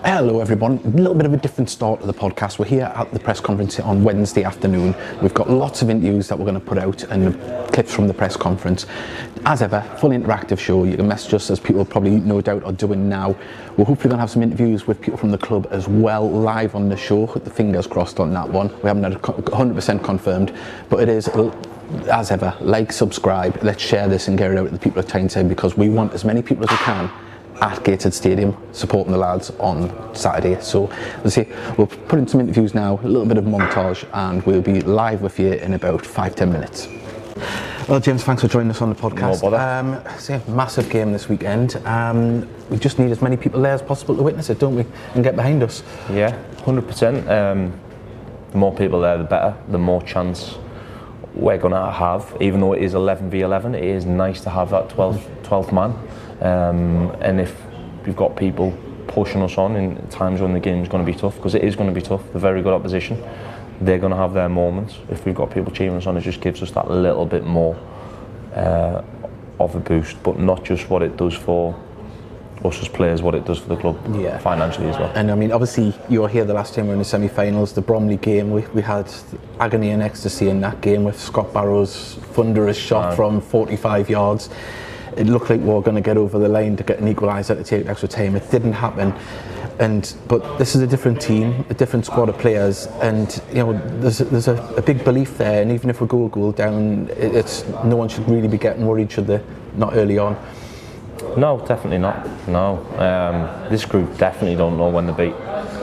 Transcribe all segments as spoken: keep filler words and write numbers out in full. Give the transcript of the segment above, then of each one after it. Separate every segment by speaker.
Speaker 1: Hello everyone, a little bit of a different start to the podcast. We're here at the press conference on Wednesday afternoon. We've got lots of interviews that we're going to put out and clips from the press conference. As ever, fully interactive show. You can message us, as people probably no doubt are doing now. We're hopefully going to have some interviews with people from the club as well, live on the show. With the fingers crossed on that one. We haven't had it one hundred percent confirmed, but it is, as ever, like, subscribe, let's share this and get it out to the people of Tyneside, because we want as many people as we can at Gateshead Stadium supporting the lads on Saturday. So let's see, we'll put in some interviews now, a little bit of montage, and we'll be live with you in about five ten minutes. Well, James, thanks for joining us on the podcast.
Speaker 2: No bother.
Speaker 1: Um, it's a massive game this weekend. Um, we just need as many people there as possible to witness it, don't we, and get behind us.
Speaker 2: Yeah, one hundred percent. Um, the more people there, the better. The more chance we're going to have. Even though it is eleven v eleven, it is nice to have that twelfth, twelfth man. Um, and if we've got people pushing us on in times when the game's going to be tough, because it is going to be tough, they're very good opposition, they're going to have their moments. If we've got people cheering us on, it just gives us that little bit more uh, of a boost, but not just what it does for us as players, what it does for the club, yeah, financially as well.
Speaker 1: And I mean, obviously you were here the last time we were in the semi-finals, the Bromley game. We, we had agony and ecstasy in that game with Scott Barrow's thunderous shot um, from forty-five yards. It looked like we were going to get over the line to get an equaliser to take extra time. It didn't happen. And but this is a different team, a different squad of players, and you know there's a, there's a, a big belief there. And even if we go goal down, it, it's no one should really be getting worried, should they? Not early on.
Speaker 2: No, definitely not. No, um, this group definitely don't know when to beat.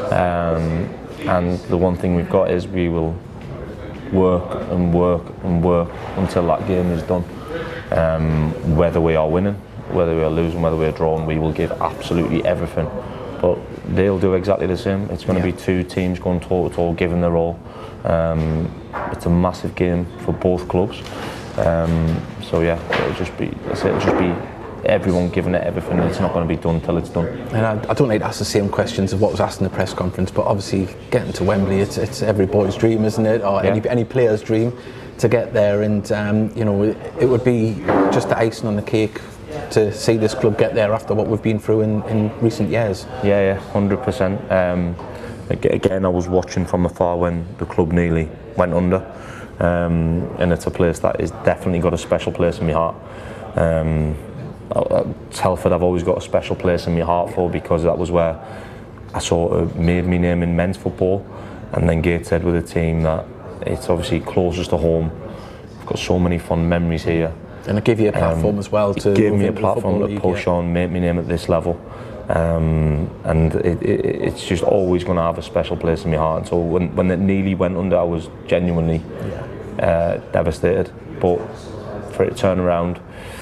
Speaker 2: Um, and the one thing we've got is we will work and work and work until that game is done. Um, whether we are winning, whether we are losing, whether we are drawing, we will give absolutely everything. But they'll do exactly the same. It's going to yeah. be two teams going toe to toe, giving their all. Um, it's a massive game for both clubs. Um, so yeah, it'll just be, it'll just be everyone giving it everything. It's not going to be done till it's done.
Speaker 1: And I, I don't like to ask the same questions of what was asked in the press conference, but obviously getting to Wembley, it's, it's every boy's dream, isn't it? Or yeah. any, any player's dream to get there, and um, you know, it, it would be just the icing on the cake to see this club get there after what we've been through in, in recent years.
Speaker 2: Yeah, yeah, one hundred percent. Um, again, I was watching from afar when the club nearly went under, um, and it's a place that has definitely got a special place in my heart. Um, Telford I've always got a special place in my heart for, because that was where I sort of made my name in men's football, and then Gateshead with a team that it's obviously closest to home. I've got so many fond memories here.
Speaker 1: And it gave you a platform um, as well to
Speaker 2: it gave me a platform to push yeah. on, make my name at this level. Um, and it, it, it's just always going to have a special place in my heart. And so when, when it nearly went under, I was genuinely yeah. uh, devastated. But for it to turn around,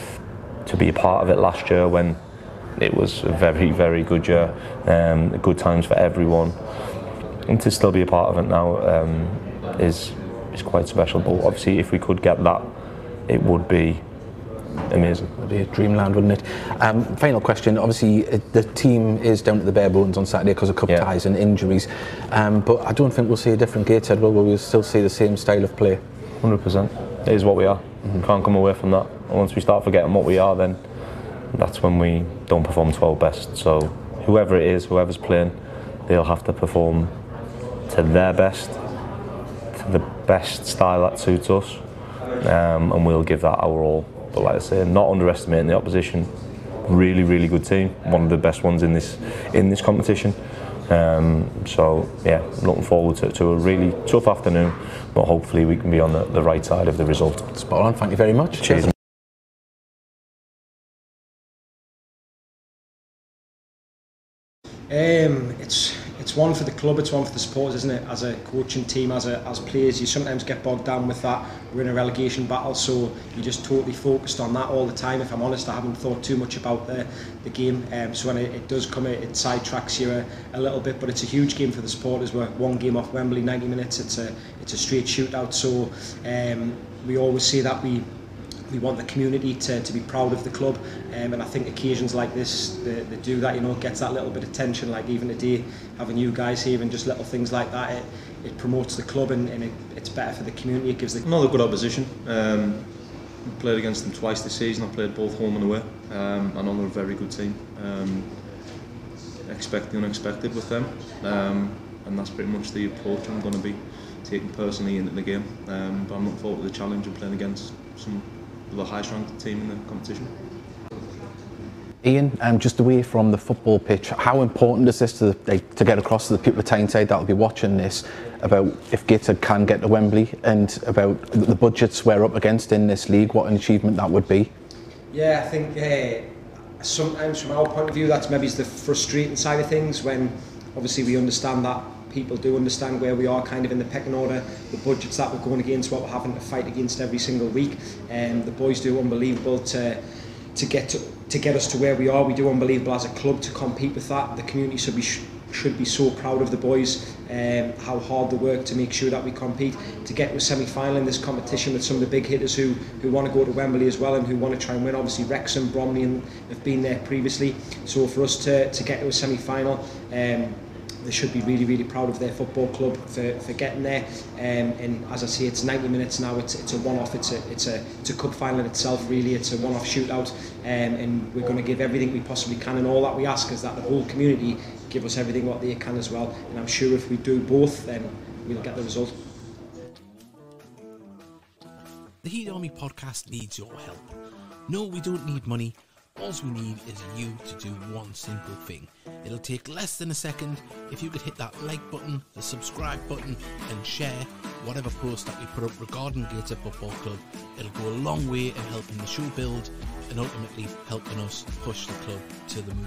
Speaker 2: to be a part of it last year when it was a very, very good year, um, good times for everyone, and to still be a part of it now um, is is quite special. But obviously, if we could get that, it would be amazing.
Speaker 1: It would be a dreamland, wouldn't it? Um, final question. Obviously, it, the team is down to the bare bones on Saturday because of cup yeah. ties and injuries. Um, but I don't think we'll see a different Gateshead, will we? We'll still see the same style of play.
Speaker 2: one hundred percent. It is what we are. Mm-hmm. Can't come away from that. And once we start forgetting what we are, then that's when we don't perform to our best. So whoever it is, whoever's playing, they'll have to perform to their best, to the best style that suits us, um, and we'll give that our all. But like I say, not underestimating the opposition. Really, really good team. One of the best ones in this in this competition. Um, so yeah, looking forward to, to a really tough afternoon, but hopefully we can be on the, the right side of the result.
Speaker 1: Spot on. Thank you very much.
Speaker 2: Cheers.
Speaker 3: Um, it's it's one for the club, it's one for the supporters, isn't it? As a coaching team, as a, as players, you sometimes get bogged down with that. We're in a relegation battle, so you're just totally focused on that all the time. If I'm honest, I haven't thought too much about the, the game. Um, so when it, it does come, it, it sidetracks you a, a little bit. But it's a huge game for the supporters. We're one game off Wembley, ninety minutes. It's a it's a straight shootout. So um, we always say that we. We want the community to, to be proud of the club, um, and I think occasions like this, they, they do that, you know, it gets that little bit of tension, like even today, having you guys here and just little things like that, it, it promotes the club and, and it, it's better for the community. It gives the
Speaker 4: another good opposition. Um, I played against them twice this season. I played both home and away. Um, I know they're a very good team. Um, expect the unexpected with them, um, and that's pretty much the approach I'm going to be taking personally into the game. Um, but I'm looking forward to the challenge of playing against some of the highest ranked team in the competition.
Speaker 1: Ian, um, just away from the football pitch, how important is this to, like, to get across to the people at Tyneside that will be watching this about if Gateshead can get to Wembley, and about the budgets we're up against in this league, what an achievement that would be?
Speaker 3: Yeah, I think uh, sometimes from our point of view that's maybe the frustrating side of things, when obviously we understand that people do understand where we are kind of in the pecking order, the budgets that we're going against, what we're having to fight against every single week, and um, the boys do unbelievable to to get to, to get us to where we are. We do unbelievable as a club to compete with that. The community should be should be so proud of the boys, um, how hard they work to make sure that we compete, to get to a semi-final in this competition with some of the big hitters who who want to go to Wembley as well and who want to try and win. Obviously Wrexham, Bromley and have been there previously, so for us to, to get to a semi-final, um, they should be really, really proud of their football club for, for getting there. Um, and as I say, it's ninety minutes now. It's it's a one-off. It's a it's a it's a cup final in itself. Really, it's a one-off shootout. Um, and we're going to give everything we possibly can. And all that we ask is that the whole community give us everything what they can as well. And I'm sure if we do both, then we'll get the result.
Speaker 5: The Heat Army podcast needs your help. No, we don't need money. All we need is you to do one simple thing. It'll take less than a second. If you could hit that like button, the subscribe button, and share whatever post that we put up regarding Gateshead Football Club, it'll go a long way in helping the show build and ultimately helping us push the club to the moon.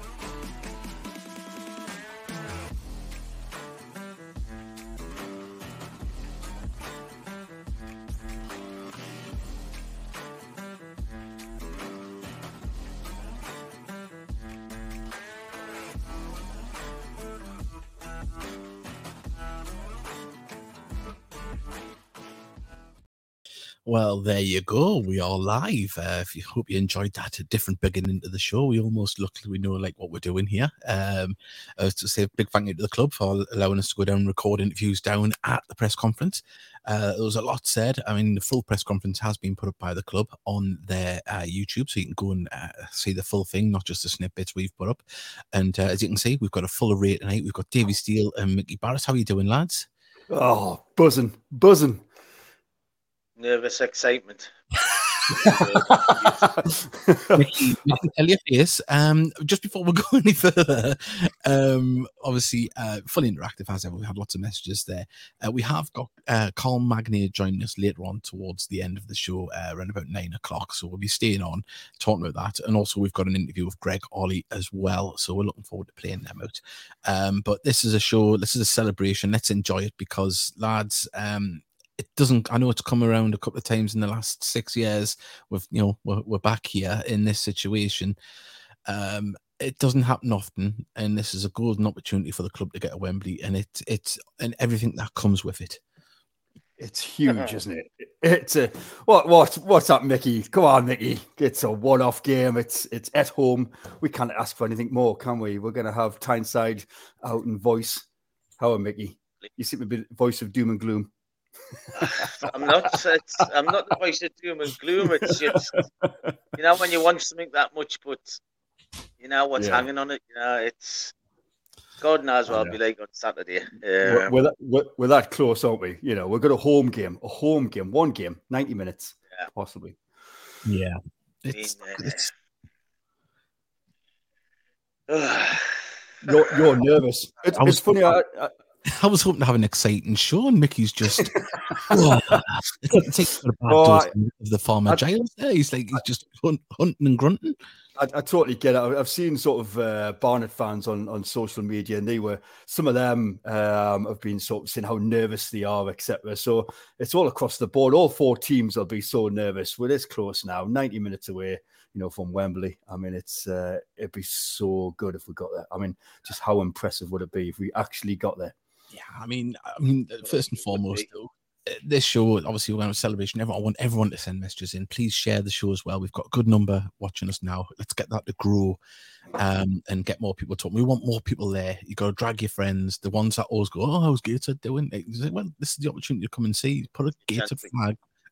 Speaker 5: Well, there you go. We are live. Uh, if you hope you enjoyed that, a different beginning to the show. We almost look like we know like what we're doing here. Um, uh, to say a big thank you to the club for allowing us to go down and record interviews down at the press conference. Uh, there was a lot said. I mean, the full press conference has been put up by the club on their uh, YouTube, so you can go and uh, see the full thing, not just the snippets we've put up. And uh, as you can see, we've got a full array tonight. We've got Davy Steele and Mickey Barris. How are you doing, lads?
Speaker 6: Oh, buzzing, buzzing.
Speaker 7: Nervous excitement.
Speaker 5: Mickey, I can tell your face. Um, just before we go any further, um, obviously, uh, fully interactive as ever. We had lots of messages there. Uh, we have got uh, Carl Magnier joining us later on towards the end of the show, uh, around about nine o'clock. So we'll be staying on talking about that. And also, we've got an interview with Greg Ollie as well. So we're looking forward to playing them out. Um, but this is a show. This is a celebration. Let's enjoy it because, lads, um, it doesn't, I know it's come around a couple of times in the last six years with, you know, we're, we're back here in this situation. Um, it doesn't happen often, and this is a golden opportunity for the club to get to Wembley, and it, it's, and everything that comes with it.
Speaker 6: It's huge, isn't it? It's a, what, what, what's up, Mickey? Come on, Mickey. It's a one-off game. It's, it's at home. We can't ask for anything more, can we? We're going to have Tyneside out in voice. How are Mickey? You seem to be the voice of doom and gloom.
Speaker 7: I'm not. It's, I'm not the voice of doom and gloom. It's just, you know, when you want something that much, but you know what's yeah. hanging on it. You know, it's God knows what I'll be like on Saturday. Um,
Speaker 6: we're, we're, that, we're, we're that close, aren't we? You know, we've got a home game, a home game, one game, ninety minutes, yeah. possibly.
Speaker 5: Yeah, it's. I mean, it's...
Speaker 6: you're, you're nervous. It's, it's funny. I, I,
Speaker 5: I was hoping to have an exciting show, and Mickey's just oh, it's like the bad oh, I, of the Farmer Giles there. He's like he's just hunt, hunting and grunting.
Speaker 6: I, I totally get it. I've seen sort of uh, Barnet fans on, on social media, and they were some of them um, have been sort of saying how nervous they are, et cetera. So it's all across the board. All four teams will be so nervous. We're this close now, ninety minutes away, you know, from Wembley. I mean, it's uh, it'd be so good if we got there. I mean, just how impressive would it be if we actually got there?
Speaker 5: Yeah, I mean, I mean, first and foremost, this show, obviously, we're going to have a celebration. Everyone, I want everyone to send messages in. Please share the show as well. We've got a good number watching us now. Let's get that to grow um, and get more people talking. We want more people there. You got to drag your friends, the ones that always go, oh, how's Gateshead doing? Like, well, this is the opportunity to come and see. Put a Gateshead flag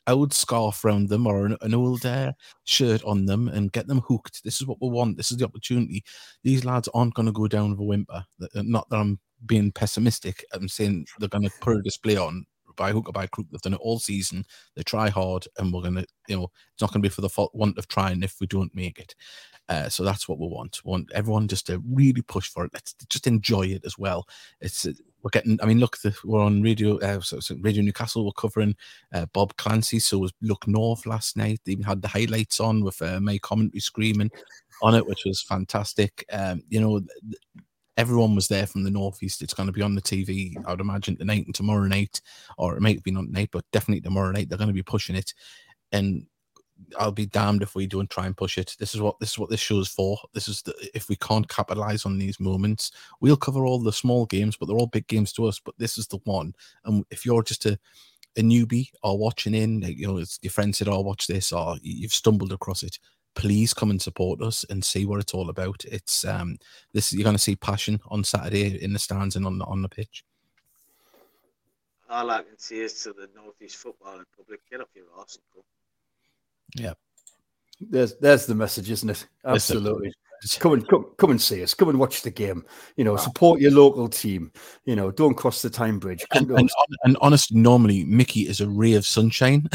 Speaker 5: old scarf around them or an, an old uh, shirt on them and get them hooked. This is what we want. This is the opportunity. These lads aren't going to go down with a whimper. Not that I'm being pessimistic. I'm saying they're going to put a display on by hook or by crook. They've done it all season. They try hard, and we're going to, you know, it's not going to be for the fault, want of trying if we don't make it. Uh, so that's what we want. We want everyone just to really push for it. Let's just enjoy it as well. It's we're getting. I mean, look, the, we're on radio. Uh, so, so Radio Newcastle. We're covering uh, Bob Clancy. So was Look North last night. They even had the highlights on with uh, my commentary screaming on it, which was fantastic. Um, you know, everyone was there from the northeast. It's going to be on the T V, I would imagine, tonight and tomorrow night, or it might be not tonight, but definitely tomorrow night. They're going to be pushing it, and I'll be damned if we don't try and push it. This is what this is what this show's for. This is the, if we can't capitalize on these moments, we'll cover all the small games, but they're all big games to us. But this is the one. And if you're just a, a newbie or watching in, like, you know, it's your friend said, "Oh, watch this," or you've stumbled across it, please come and support us and see what it's all about. It's um this you're going to see passion on Saturday in the stands and on the on the pitch.
Speaker 7: All I can see is to the Northeast Football Republic, get up your arse and go.
Speaker 5: Yeah,
Speaker 6: there's there's the message, isn't it? Absolutely. Come and come, come and see us. Come and watch the game. You know, wow. Support your local team. You know, don't cross the Tyne Bridge.
Speaker 5: And, and, and honestly, normally Mickey is a ray of sunshine.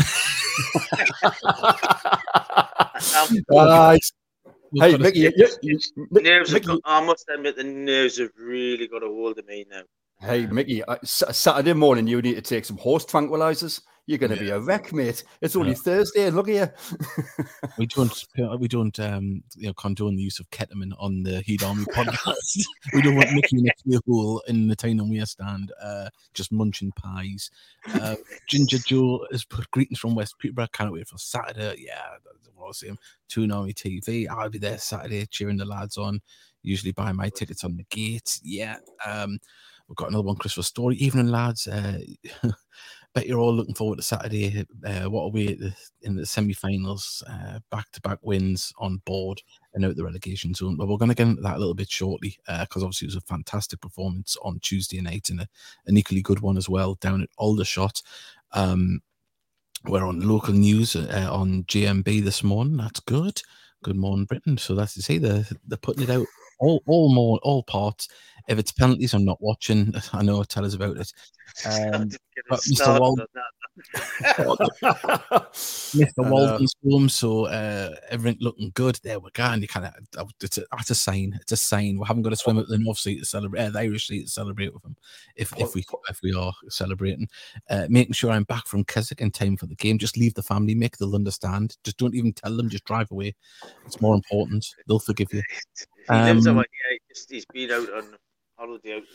Speaker 6: uh, hey, Mickey, you, you, you,
Speaker 7: nerves
Speaker 6: Mickey.
Speaker 7: Got, I must admit, the nerves have really got a hold of me now.
Speaker 6: Hey, Mickey, uh, Saturday morning you need to take some horse tranquilizers. You're going to yeah. be a wreck, mate. It's only yeah. Thursday, and look at you.
Speaker 5: we don't, we don't, um, you know, condone the use of ketamine on the Heat Army podcast. We don't want Mickey in a clear hole in the Tyne and Wear stand, uh, just munching pies. Uh, Ginger Joe has put greetings from West Peterborough. Can't wait for Saturday. Yeah, I'll see him. Toon Army T V. I'll be there Saturday cheering the lads on. Usually buy my tickets on the gate. Yeah. Um, we've got another one, Christmas Story. Evening, lads. Uh, Bet you're all looking forward to Saturday. Uh, what are we at the, in the semi-finals? Uh, back-to-back wins on board and out the relegation zone. But we're going to get into that a little bit shortly because uh, obviously it was a fantastic performance on Tuesday night and a, an equally good one as well down at Aldershot. Um, we're on local news uh, on G M B this morning. That's good. Good morning, Britain. So that's to say they're, they're putting it out all, all more, all parts. If it's penalties, I'm not watching. I know. Tell us about it. Um, but Mister Walden, Mister Walden's home, so uh, everything looking good. There we go. And you kind of, it's a, that's a sign. It's a sign. We haven't got to swim at the North Sea to celebrate, uh, the Irish Sea to celebrate with them. If if we if we are celebrating, uh, making sure I'm back from Keswick in time for the game. Just leave the family, Mick. They'll understand. Just don't even tell them. Just drive away. It's more important. They'll forgive you.
Speaker 7: Um, he yeah, just, he's been out on holiday out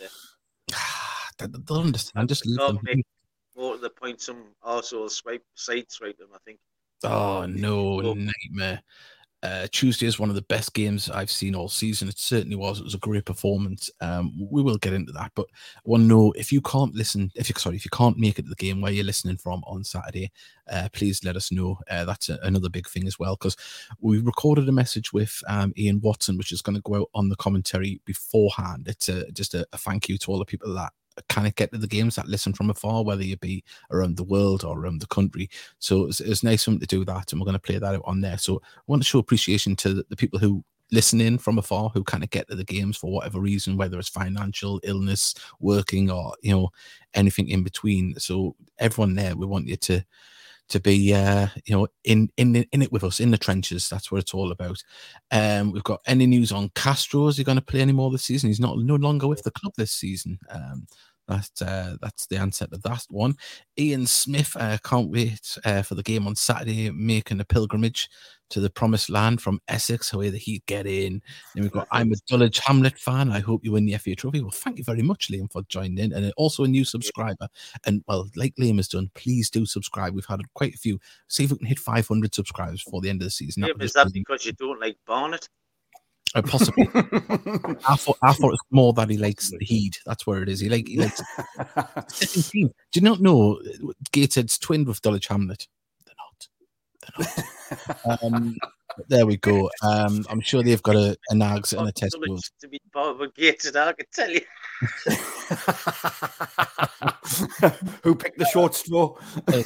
Speaker 7: there.
Speaker 5: They'll understand. Just leave them.
Speaker 7: More to the point, some arsehole swipe, side swipe them, I think.
Speaker 5: Oh, no, oh. nightmare. Uh, Tuesday is one of the best games I've seen all season. It certainly was. It was a great performance. Um, we will get into that, but I want to know if you can't listen, if you sorry, if you can't make it to the game where you're listening from on Saturday, uh, please let us know. Uh, that's a, another big thing as well, because we recorded a message with um, Ian Watson, which is going to go out on the commentary beforehand. It's a, just a, a thank you to all the people that kind of get to the games, that listen from afar, whether you be around the world or around the country. So it's, it's nice of them to do that, and we're going to play that out on there. So I want to show appreciation to the, the people who listen in from afar, who kind of get to the games for whatever reason, whether it's financial, illness, working, or, you know, anything in between. So everyone there, we want you to to be, uh, you know, in, in in it with us, in the trenches. That's what it's all about. Um, we've got any news on Castro? Is he going to play any more this season? He's not no longer with the club this season. Um, that, uh, that's the answer to that one. Ian Smith, uh, can't wait uh, for the game on Saturday, making a pilgrimage to the promised land from Essex, where the Heat get in. Then we've got, I'm a Dulwich Hamlet fan. I hope you win the F A Trophy. Well, thank you very much, Liam, for joining in. And also a new subscriber. And, well, like Liam has done, please do subscribe. We've had quite a few. See if we can hit five hundred subscribers before the end of the season.
Speaker 7: Yeah,
Speaker 5: that
Speaker 7: is that because you don't like Barnett?
Speaker 5: Uh, possibly. I thought I thought it's more that he likes the Heat. That's where it is. He like he likes. Do you not know Gateshead's twinned with Dulwich Hamlet? They're not. They're not. um, there we go. Um, I'm sure they've got a, a Nags and a Tesco.
Speaker 7: To be part of a Gateshead, I can tell you.
Speaker 6: Who picked the short straw?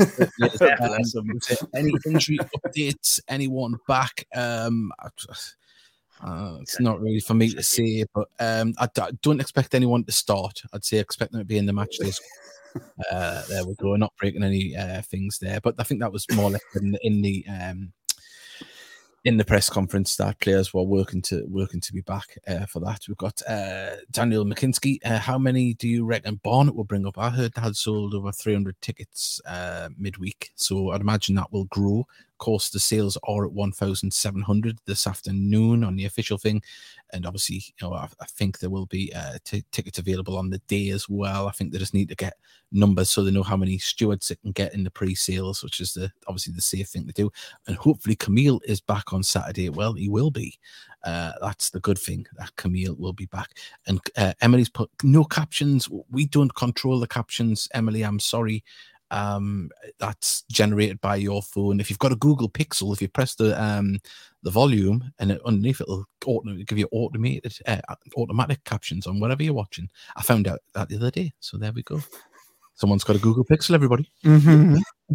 Speaker 5: um, any injury updates? Anyone back? Um, uh, it's not really for me to say, but um, I, I don't expect anyone to start. I'd say expect them to be in the match day. Uh, there we go. Not breaking any uh, things there, but I think that was more or less in the in the, um, in the press conference that players were working to working to be back uh, for that. We've got uh, Daniel McKinsky. Uh, how many do you reckon Barnet will bring up? I heard they had sold over three hundred tickets uh, midweek, so I'd imagine that will grow. Of course, the sales are at one thousand seven hundred this afternoon on the official thing. And obviously, you know, I, I think there will be uh, t- tickets available on the day as well. I think they just need to get numbers so they know how many stewards they can get in the pre-sales, which is the obviously the safe thing to do. And hopefully Camille is back on Saturday. Well, he will be. Uh, that's the good thing, that Camille will be back. And uh, Emily's put no captions. We don't control the captions, Emily. I'm sorry. Um, that's generated by your phone. If you've got a Google Pixel, if you press the um the volume and it, underneath it'll auto, give you automated uh, automatic captions on whatever you're watching. I found out that the other day, so there we go. Someone's got a Google Pixel, everybody.
Speaker 6: Mm-hmm.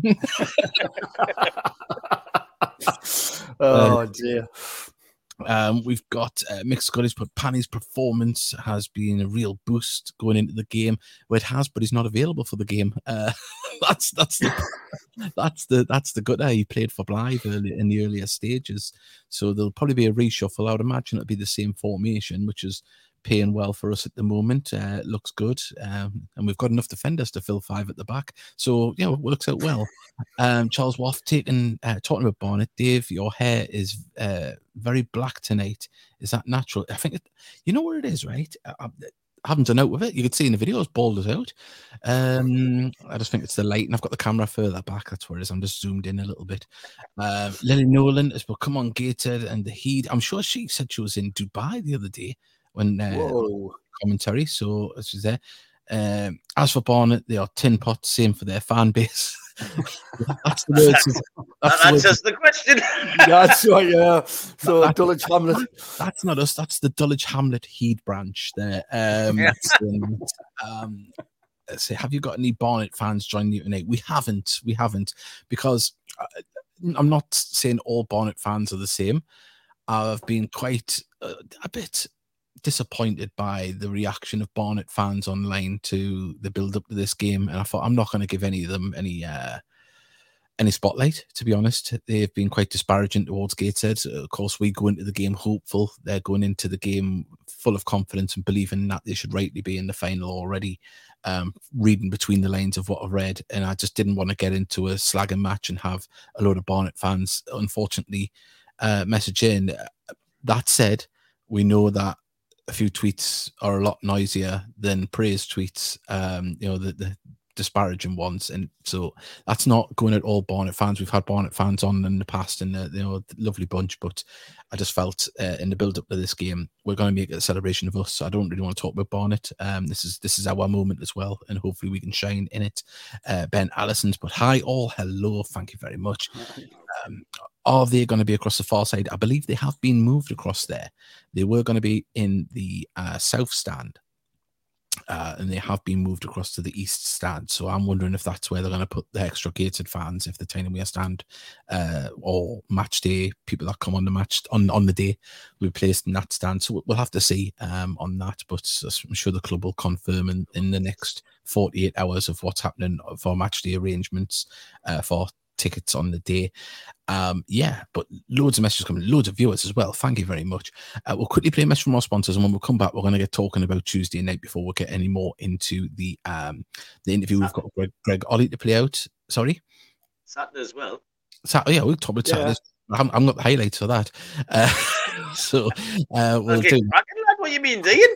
Speaker 6: Oh dear.
Speaker 5: Um, we've got uh, Mick Scottish, but Panny's performance has been a real boost going into the game. Well, it has, but he's not available for the game. Uh, that's that's the that's the that's the good. Uh, he played for Blythe early, in the earlier stages, so there'll probably be a reshuffle. I would imagine it'll be the same formation, which is paying well for us at the moment. Uh, it looks good, um, and we've got enough defenders to fill five at the back, so yeah, it works out well. Um, Charles Waff taking uh, talking about Barnet. Dave, your hair is uh, very black tonight. Is that natural? I think it, you know what it is, right? I, I haven't done out with it. You could see in the video, it's bald as out. Um, I just think it's the light, and I've got the camera further back. That's where it is. I'm just zoomed in a little bit. Uh, Lily Nolan has put, come on, Gated, and the Heat. I'm sure she said she was in Dubai the other day when uh, commentary, so she's there. Um, as for Barnet, they are tin pots, same for their fan base. That's the words. Of, that's
Speaker 7: that
Speaker 5: the
Speaker 7: answers the question.
Speaker 6: That's right, yeah. So that, Dulwich Hamlet.
Speaker 5: That, that's not us. That's the Dulwich Hamlet Heed branch there. Um,
Speaker 7: Yeah.
Speaker 5: um, um, let's say, have you got any Barnet fans joining you tonight? We haven't. We haven't because uh, I'm not saying all Barnet fans are the same. I've been quite uh, a bit disappointed by the reaction of Barnet fans online to the build up to this game, and I thought I'm not going to give any of them any uh, any spotlight. To be honest, they've been quite disparaging towards Gateshead. Of course, we go into the game hopeful. They're going into the game full of confidence and believing that they should rightly be in the final already. Um, reading between the lines of what I've read, and I just didn't want to get into a slagging match and have a load of Barnet fans, unfortunately, uh, message in. That said, we know that a few tweets are a lot noisier than praise tweets, um, you know, the, the disparaging ones. And so that's not going at all Barnet fans. We've had Barnet fans on in the past and, uh, you know, lovely bunch, but I just felt uh, in the build up to this game, we're going to make it a celebration of us. So I don't really want to talk about Barnet. Um, this is this is our moment as well, and hopefully we can shine in it. Uh, Ben Allison's, but hi all, hello, thank you very much. Um, are they going to be across the far side? I believe they have been moved across there. They were going to be in the uh, south stand, uh, and they have been moved across to the east stand. So I'm wondering if that's where they're going to put the extra Gated fans, if the Tyne-and-Wear stand uh, or match day people that come on the match on, on the day will be placed in that stand. So we'll have to see um, on that, but I'm sure the club will confirm in, in the next forty-eight hours of what's happening for match day arrangements uh, for tickets on the day. Um, yeah, but loads of messages coming, loads of viewers as well. Thank you very much. Uh, we'll quickly play a message from our sponsors, and when we come back, we're going to get talking about Tuesday night before we get any more into the um the interview. We've got Greg, Greg Ollie to play out. Sorry,
Speaker 7: Saturday as well.
Speaker 5: Saturday, yeah, we'll talk about Saturday. I haven't, I haven't got the highlights for that. Uh, so uh, we'll
Speaker 7: okay,
Speaker 5: do.
Speaker 7: cracking, lad, what you mean, Dean?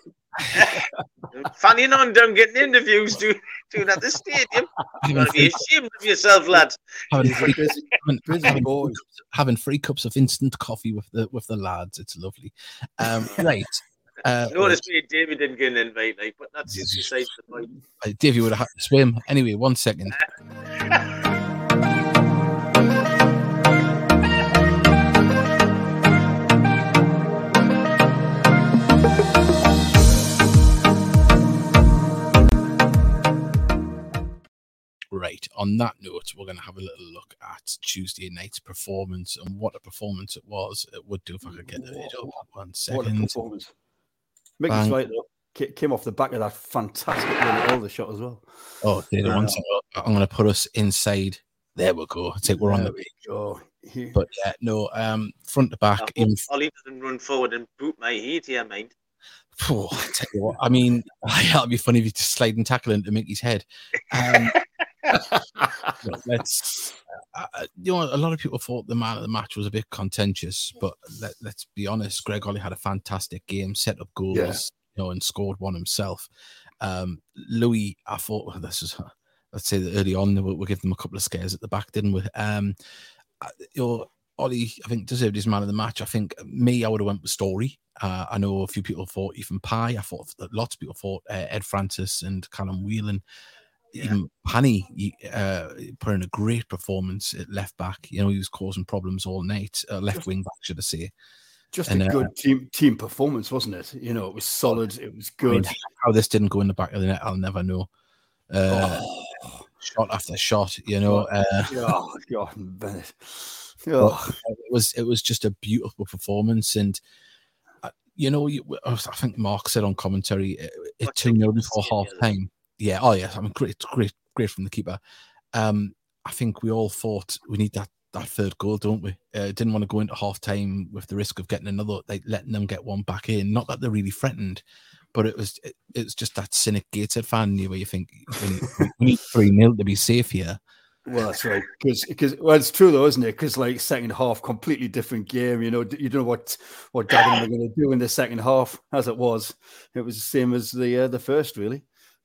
Speaker 7: Fanning on down getting interviews doing, doing at the stadium. You've got to be ashamed of yourself, lad.
Speaker 5: Having free, having, having, free cups, having free cups of instant coffee with the with the lads. It's lovely. Um, right. Uh,
Speaker 7: Notice me and David didn't get an invite, like, but that's besides the point.
Speaker 5: Dave, you would have had to swim. Anyway, one second. on that note, we're going to have a little look at Tuesday night's performance and what a performance it was. It would do if I could get the video. One second.
Speaker 6: What a performance. Mickey's right, though. Came off the back of that fantastic little Elder shot as well.
Speaker 5: Oh, did uh, one second. I'm going to put us inside. There we go. I think we're on the
Speaker 6: we go.
Speaker 5: But yeah, no, um, front to back.
Speaker 7: I hope Ollie doesn't run forward and boot my head here, mind.
Speaker 5: Oh, I tell you what, I mean, that'd be funny if you just slide and tackle into Mickey's head. Um, let's, uh, you know, a lot of people thought the man of the match was a bit contentious, but let, let's be honest, Greg Ollie had a fantastic game, set up goals, yeah. you know, and scored one himself. Um, Louis, I thought, well, this is, let's say that early on, we'll, we'll give them a couple of scares at the back, didn't we? Um, you know, Ollie, I think, deserved his man of the match. I think me, I would have went with Story. Uh, I know a few people thought Ethan Pye. I thought that lots of people thought uh, Ed Francis and Callum Whelan. Yeah. Even Panny he, uh, put in a great performance at left back. You know, he was causing problems all night. Uh, left just, wing back, should I say?
Speaker 6: Just
Speaker 5: and,
Speaker 6: a good
Speaker 5: uh,
Speaker 6: team team performance, wasn't it? You know, it was solid. It was good. I mean,
Speaker 5: how this didn't go in the back of the net, I'll never know. Uh, oh. Shot after shot, you know. Uh,
Speaker 6: oh God, Bennett.
Speaker 5: Oh. It was it was just a beautiful performance, and uh, you know, you, I think Mark said on commentary, it, it two nil before half time. Yeah, oh yeah, I mean, great, great, great from the keeper. Um, I think we all thought we need that that third goal, don't we? Uh, didn't want to go into half time with the risk of getting another, like letting them get one back in. Not that they're really threatened, but it was it, it's just that cynic Gateshead fan where you think we need, we need three nil to be safe here.
Speaker 6: Well, that's right. Because, because, well, it's true though, isn't it? Because like second half, completely different game. You know, you don't know what what Dagenham are going to do in the second half. As it was, it was the same as the uh, the first, really.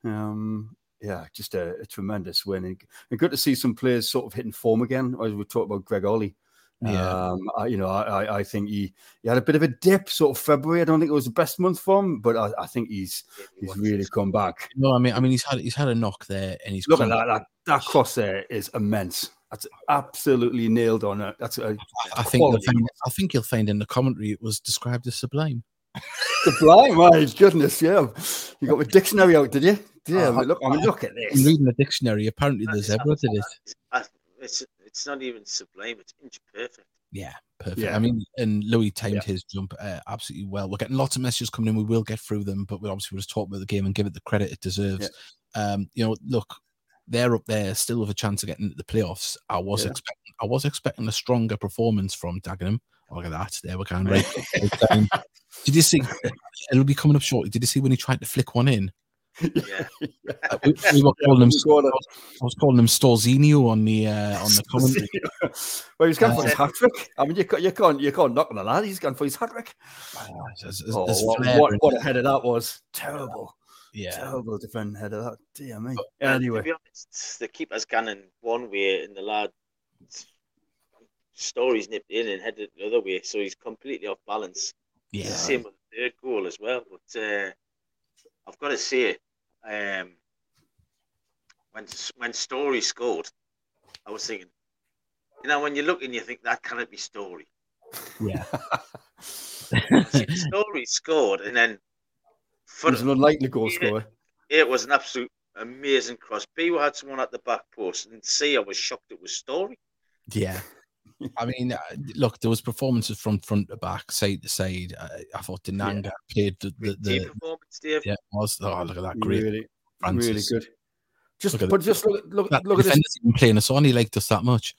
Speaker 6: Um, yeah, just a, a tremendous win, and, and good to see some players sort of hitting form again. As we talked about Greg Ollie.
Speaker 5: Yeah,
Speaker 6: um, I, you know, I, I think he, he had a bit of a dip, sort of February. I don't think it was the best month for him, but I, I think he's he's really come back.
Speaker 5: No, I mean, I mean, he's had he's had a knock there, and he's
Speaker 6: look at that, that that cross there is immense. That's absolutely nailed on it. That's a
Speaker 5: I think you'll find, I think you'll find in the commentary it was described as sublime.
Speaker 6: Sublime, my goodness, yeah. You got the dictionary out, did you? Yeah, uh, look, I mean, look at this.
Speaker 5: I'm reading the dictionary. Apparently, the zebra did it.
Speaker 7: It's it's not even sublime. It's inch perfect.
Speaker 5: Yeah, perfect.
Speaker 6: Yeah.
Speaker 5: I mean, and Louis timed
Speaker 6: yeah.
Speaker 5: his jump uh, absolutely well. We're getting lots of messages coming in. We will get through them, but we obviously will just talk about the game and give it the credit it deserves. Yeah. Um, you know, look, they're up there, still with a chance of getting into the playoffs. I was yeah. expecting, I was expecting a stronger performance from Dagenham. Oh, look at that! There we go. Right. um, did you see? It'll be coming up shortly. Did you see when he tried to flick one in?
Speaker 7: Yeah,
Speaker 5: uh, we, we were calling him. I was calling him Storzinho on the uh, on the commentary.
Speaker 6: Well, he's going uh, for his hat trick. I mean, you can't, you can't, you can't knock on the lad. He's going for his hat trick.
Speaker 5: Uh, there's, there's,
Speaker 6: oh,
Speaker 5: there's
Speaker 6: what, what, what a header that was! Terrible.
Speaker 5: Yeah,
Speaker 6: terrible defending header that. Dear me.
Speaker 7: But,
Speaker 6: anyway,
Speaker 7: to be honest, the keeper's gone one way, and the lad Story's nipped in and headed the other way, so he's completely off balance.
Speaker 5: Yeah,
Speaker 7: same with the third goal as well. But uh, I've got to say. Um, when when Story scored, I was thinking, you know, when you look and you think that cannot be Story.
Speaker 5: Yeah.
Speaker 7: Story scored, and then
Speaker 6: it was an unlikely goal scorer.
Speaker 7: It was an absolute amazing cross. B had someone at the back post, and C, I was shocked it was Story.
Speaker 5: Yeah. I mean, uh, look, there was performances from front to back, side to side. Uh, I thought Dinanga yeah. played the the, the
Speaker 7: performance, Dave.
Speaker 5: Yeah, was oh look at that, great,
Speaker 6: really,
Speaker 5: Francis.
Speaker 6: really good. Just
Speaker 5: look
Speaker 6: but the, just look look
Speaker 5: that
Speaker 6: look at this.
Speaker 5: Even playing us on, he liked us that much.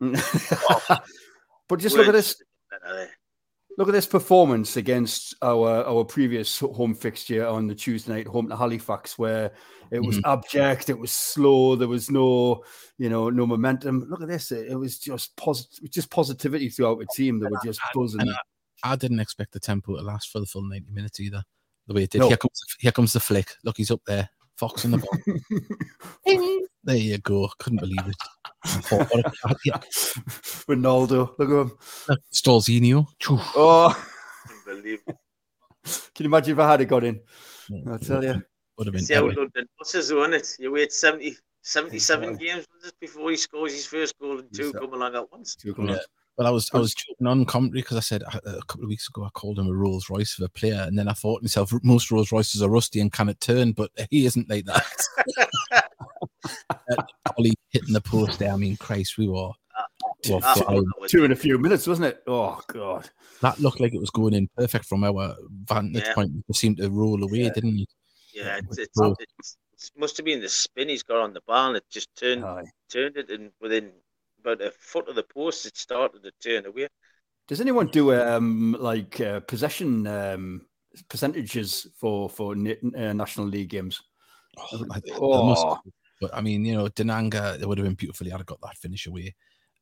Speaker 6: But just look at this. Look at this performance against our our previous home fixture on the Tuesday night, home to Halifax, where it was mm-hmm. abject, it was slow, there was no, you know, no momentum. Look at this; it, it was just positive, just positivity throughout the team. They were just buzzing.
Speaker 5: And I, I didn't expect the tempo to last for the full ninety minutes either. The way it did. No. Here comes here comes the flick. Look, he's up there, Fox in the ball. There you go. Couldn't believe it. Thought, what a, yeah.
Speaker 6: Ronaldo, look at him.
Speaker 5: Storzinho.
Speaker 6: Oh,
Speaker 7: unbelievable.
Speaker 6: Can you imagine if I had it got in? I tell you.
Speaker 5: Would have been.
Speaker 7: See how London buses on it. You wait seventy, seventy-seven games before he scores his first goal, and two come along at once.
Speaker 6: Two come
Speaker 5: yeah. Well, I was I was joking on commentary because I said a couple of weeks ago I called him a Rolls Royce of a player, and then I thought to myself most Rolls Royces are rusty and can it turn, but he isn't like that. uh, Ollie hitting the post there. I mean, Christ, we were.
Speaker 7: Uh,
Speaker 5: well
Speaker 6: two in a few minutes, wasn't it? Oh God,
Speaker 5: that looked like it was going in perfect from our vantage
Speaker 7: yeah.
Speaker 5: point. It seemed to roll away,
Speaker 6: yeah.
Speaker 5: didn't it?
Speaker 7: Yeah, it's, it's, it's, it must have been the spin he's got on the bar, and it just turned
Speaker 6: Aye.
Speaker 7: turned it, and within about a foot of the post, it started to turn away.
Speaker 6: Does anyone do um like uh, possession um percentages for for uh, National League games?
Speaker 5: Oh, I,
Speaker 6: oh.
Speaker 5: Must, but I mean, you know, Denanga, it would have been beautiful. He had got that finish away.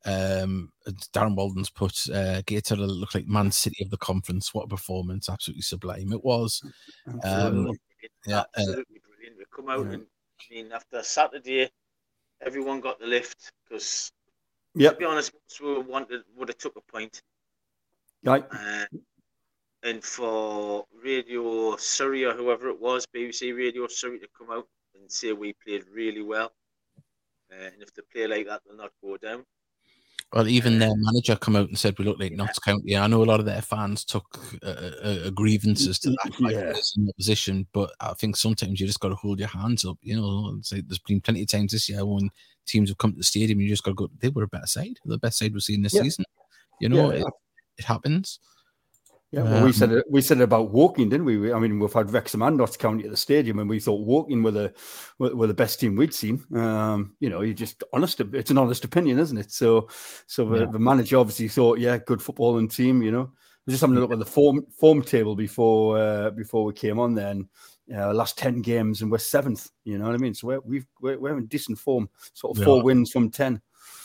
Speaker 5: Um, Darren Walden's put uh, Gator looked like Man City of the conference. What a performance! Absolutely sublime it was. Um, yeah,
Speaker 7: absolutely
Speaker 5: uh,
Speaker 7: brilliant. We come out yeah. and I mean, after Saturday, everyone got the lift because, yep. to be honest, most people wanted would have took a point.
Speaker 6: Right.
Speaker 7: Uh, and for Radio Surrey or whoever it was, B B C Radio Surrey, to come out and say we played really well. Uh, and if they play like that, they'll not go down.
Speaker 5: Well, even their manager come out and said we look like Notts County. I know a lot of their fans took uh, uh, grievances to that
Speaker 6: yeah.
Speaker 5: in opposition, but I think sometimes you just got to hold your hands up. You know, say there's been plenty of times this year when teams have come to the stadium, you just got to go. They were a better side, the best side we've seen this yeah. season. You know, yeah. it, it happens.
Speaker 6: Yeah, well, um, we said it, we said it about Woking, didn't we? I mean, we've had Wrexham and Notts County at the stadium, and we thought Woking were the were, were the best team we'd seen. Um, you know, you just honest. It's an honest opinion, isn't it? So, so yeah. the, the manager obviously thought, yeah, good footballing team. You know, we're just having a look at the form form table before uh, before we came on. Then uh, last ten games, and we're seventh. You know what I mean? So we're we've, we're, we're in decent form. Sort of yeah. four wins from ten.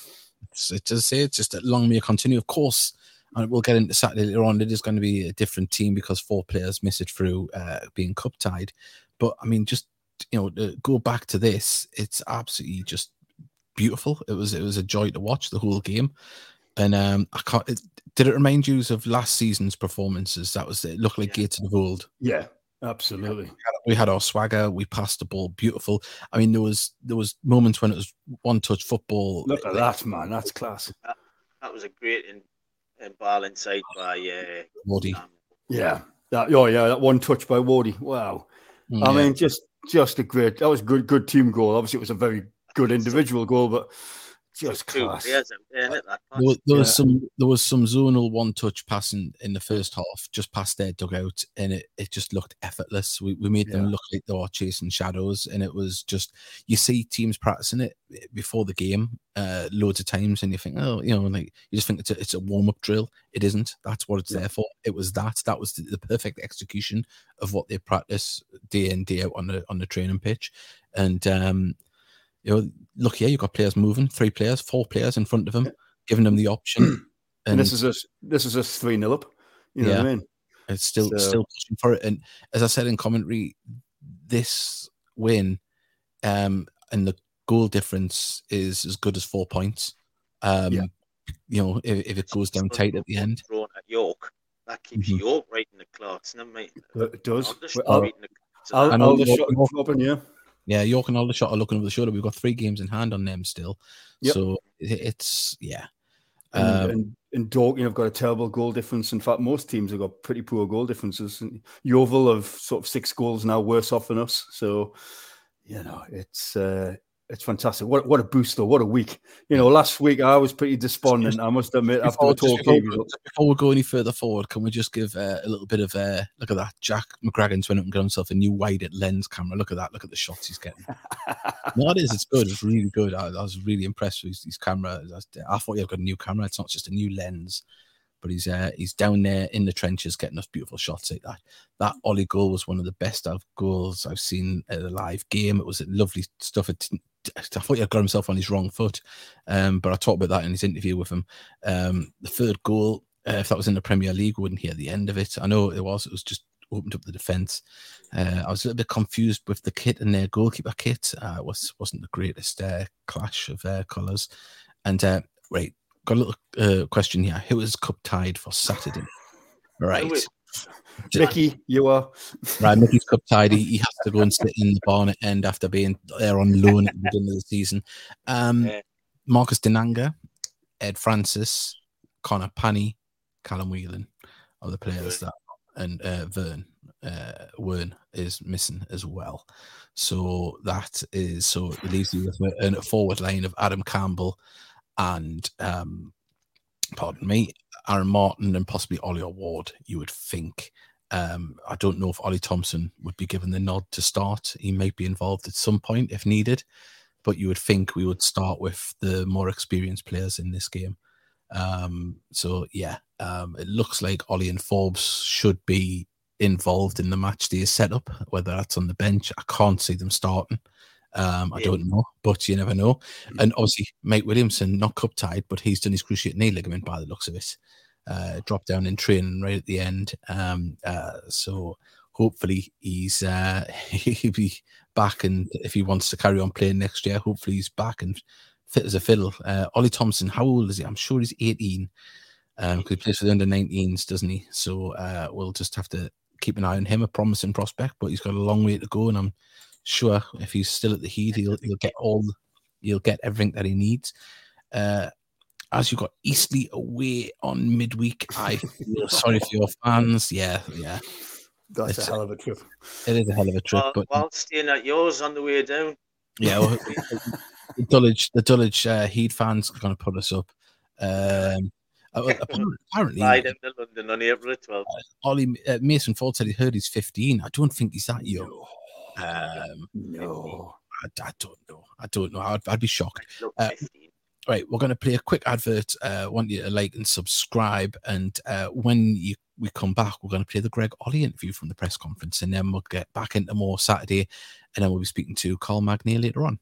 Speaker 5: It's, it's just it's just a long may continue, of course. And we'll get into Saturday later on. It is going to be a different team because four players miss it through uh, being cup tied. But I mean, just you know, to go back to this, it's absolutely just beautiful. It was it was a joy to watch the whole game. And um, I can't. It, did it remind you of last season's performances? That was it. Looked like
Speaker 7: Yeah.
Speaker 5: Gates of old.
Speaker 6: Yeah, absolutely.
Speaker 5: We had our swagger. We passed the ball beautiful. I mean, there was there was moments when it was one touch football.
Speaker 6: Look at that, man. That's class.
Speaker 7: That, that was a great in. And ball inside by uh,
Speaker 5: Woody.
Speaker 7: Um,
Speaker 6: yeah, that oh yeah, that one touch by Woody. Wow,
Speaker 5: yeah.
Speaker 6: I mean, just just a great. That was good, good team goal. Obviously, it was a very good individual goal, but just class.
Speaker 7: There, there,
Speaker 5: was, there was yeah. some there was some zonal one touch passing in the first half, just past their dugout, and it, it just looked effortless. We we made them yeah. look like they were chasing shadows, and it was just you see teams practicing it before the game uh, loads of times, and you think, oh, you know, like you just think it's a, it's a warm up drill. It isn't. That's what it's yeah. there for. It was that. That was the, the perfect execution of what they practice day in day out on the on the training pitch, and um. You know, look here, you've got players moving, three players, four players in front of them, giving them the option.
Speaker 6: And, and this is us, this is us three nil up. You know
Speaker 5: yeah,
Speaker 6: what I mean?
Speaker 5: It's still
Speaker 6: so.
Speaker 5: still pushing for it. And as I said in commentary, this win um, and the goal difference is as good as four points. Um, yeah. You know, if, if it goes down tight at the end.
Speaker 7: Drawn at York, that keeps mm-hmm. York right in the clots, doesn't it?
Speaker 6: It does.
Speaker 7: I'll, right the,
Speaker 6: I'll, I'll, I'll the shot open, yeah.
Speaker 5: Yeah, York and Aldershot are looking over the shoulder. We've got three games in hand on them still. Yep. So it's, yeah.
Speaker 6: And,
Speaker 5: um,
Speaker 6: and, and Dorking have got a terrible goal difference. In fact, most teams have got pretty poor goal differences. And Yeovil have sort of six goals now worse off than us. So, you know, it's uh, it's fantastic. What what a boost, though. What a week. You know, last week I was pretty despondent, I must admit, after the Torquay result.
Speaker 5: Before we go any further forward, can we just give uh, a little bit of, uh, look at that. Jack McGragan's went up and got himself a new wide lens camera. Look at that. Look at the shots he's getting. No, it is. It's good. It's really good. I, I was really impressed with his, his camera. I, I thought he had got a new camera. It's not just a new lens. But he's uh, he's down there in the trenches getting us beautiful shots like that. That Ollie goal was one of the best of goals I've seen at a live game. It was lovely stuff. It, I thought he had got himself on his wrong foot, um, but I talked about that in his interview with him. Um, the third goal, uh, if that was in the Premier League, we wouldn't hear the end of it. I know it was. It was just opened up the defence. Uh, I was a little bit confused with the kit and their goalkeeper kit. Uh, it was, wasn't the greatest uh, clash of uh, colours. And, uh, right, got a little uh, question here. Who is cup tied for Saturday? Right.
Speaker 6: Mickey, you are.
Speaker 5: Right, Mickey's cup tied. He, he has to go and sit in the Barnet end after being there on loan at the beginning of the season. Um, yeah. Marcus Denanga, Ed Francis, Connor Panny, Callum Whelan are the players that, and uh, Vern. uh, Wern is missing as well. So that is so it leaves you with a, a forward line of Adam Campbell and um, pardon me, Aaron Martin and possibly Ollie Ward. You would think. Um, I don't know if Ollie Thompson would be given the nod to start. He might be involved at some point if needed, but you would think we would start with the more experienced players in this game. Um, so yeah, um, it looks like Ollie and Forbes should be involved in the match day setup, whether that's on the bench. I can't see them starting. Um, I yeah. don't know, but you never know. And obviously, Mike Williamson, not cup tied, but he's done his cruciate knee ligament by the looks of it. Uh, dropped down in training right at the end. Um, uh, so hopefully he's uh, he'll be back, and if he wants to carry on playing next year, hopefully he's back and fit as a fiddle. Uh, Ollie Thompson, how old is he? I'm sure he's eighteen. Um, because he plays for the under nineteens, doesn't he? So uh, we'll just have to keep an eye on him. A promising prospect, but he's got a long way to go, and I'm sure if he's still at the Heat, he'll, he'll get all, he'll get everything that he needs. Uh, as you got Eastleigh away on midweek, I feel sorry for your fans. Yeah, yeah,
Speaker 6: that's it's a hell of a trip.
Speaker 5: It is a hell of a trip.
Speaker 7: Well,
Speaker 5: but
Speaker 7: while staying at yours on the way down.
Speaker 5: Yeah, well, the Dulwich, the Dulwich uh, Heat fans are going to put us up. Um, apparently,
Speaker 7: right into London on April twelfth.
Speaker 5: Uh, Ollie uh, Mason Ford said he heard he's fifteen. I don't think he's that young. No, um,
Speaker 6: no.
Speaker 5: I, I don't know. I don't know. I'd, I'd be shocked. Uh, right, we're going to play a quick advert. I uh, want you to like and subscribe. And uh, when you we come back, we're going to play the Greg Ollie interview from the press conference, and then we'll get back into more Saturday, and then we'll be speaking to Carl Magnier later on.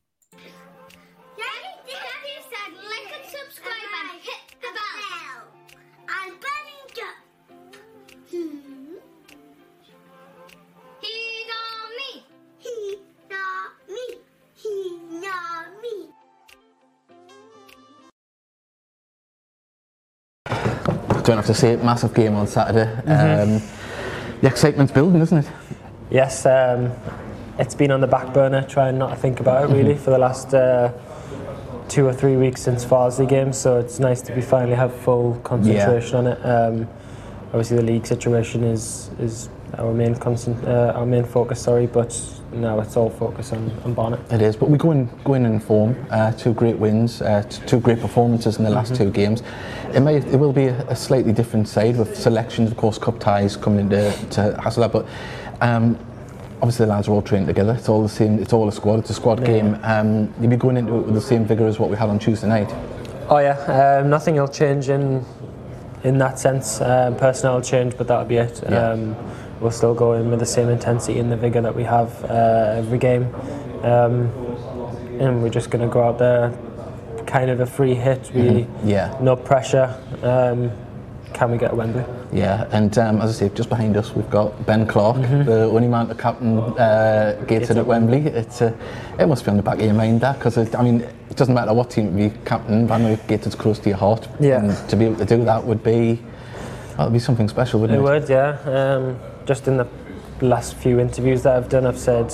Speaker 1: Don't have to say it, massive game on Saturday. Mm-hmm. Um, the excitement's building, isn't it?
Speaker 8: Yes, um, it's been on the back burner, trying not to think about it really mm-hmm. for the last uh, two or three weeks since Farsley game, so it's nice to be finally have full concentration yeah. on it. Um, obviously the league situation is is our main concent- uh, our main focus, sorry, but now it's all focused on, on Barnet.
Speaker 1: It is, but we go in, go in in form, uh, two great wins, uh, two great performances in the last mm-hmm. two games. It may, it will be a, a slightly different side with selections, of course, cup ties coming into to Hasselblad, but um, obviously the lads are all trained together. It's all the same. It's all a squad. It's a squad yeah. game. Um, you'll be going into it with the same vigour as what we had on Tuesday night.
Speaker 8: Oh yeah, um, nothing will change in in that sense. Um, personnel will change, but that'll be it. Yeah. Um, we'll still go in with the same intensity and the vigour that we have uh, every game, um, and we're just going to go out there, kind of a free hit. We
Speaker 1: mm-hmm. yeah.
Speaker 8: no pressure. Um, can we get a Wembley?
Speaker 1: Yeah, and um, as I say, just behind us we've got Ben Clark, mm-hmm. the only man to captain uh, Gateshead at Wembley. It's uh, it must be on the back of your mind, that, because I mean, it doesn't matter what team you captain, but I know Gateshead's close to your heart.
Speaker 8: Yeah.
Speaker 1: And to be able to do that would be, well, it'd be something special, wouldn't it?
Speaker 8: It would, yeah. Um, just in the last few interviews that I've done, I've said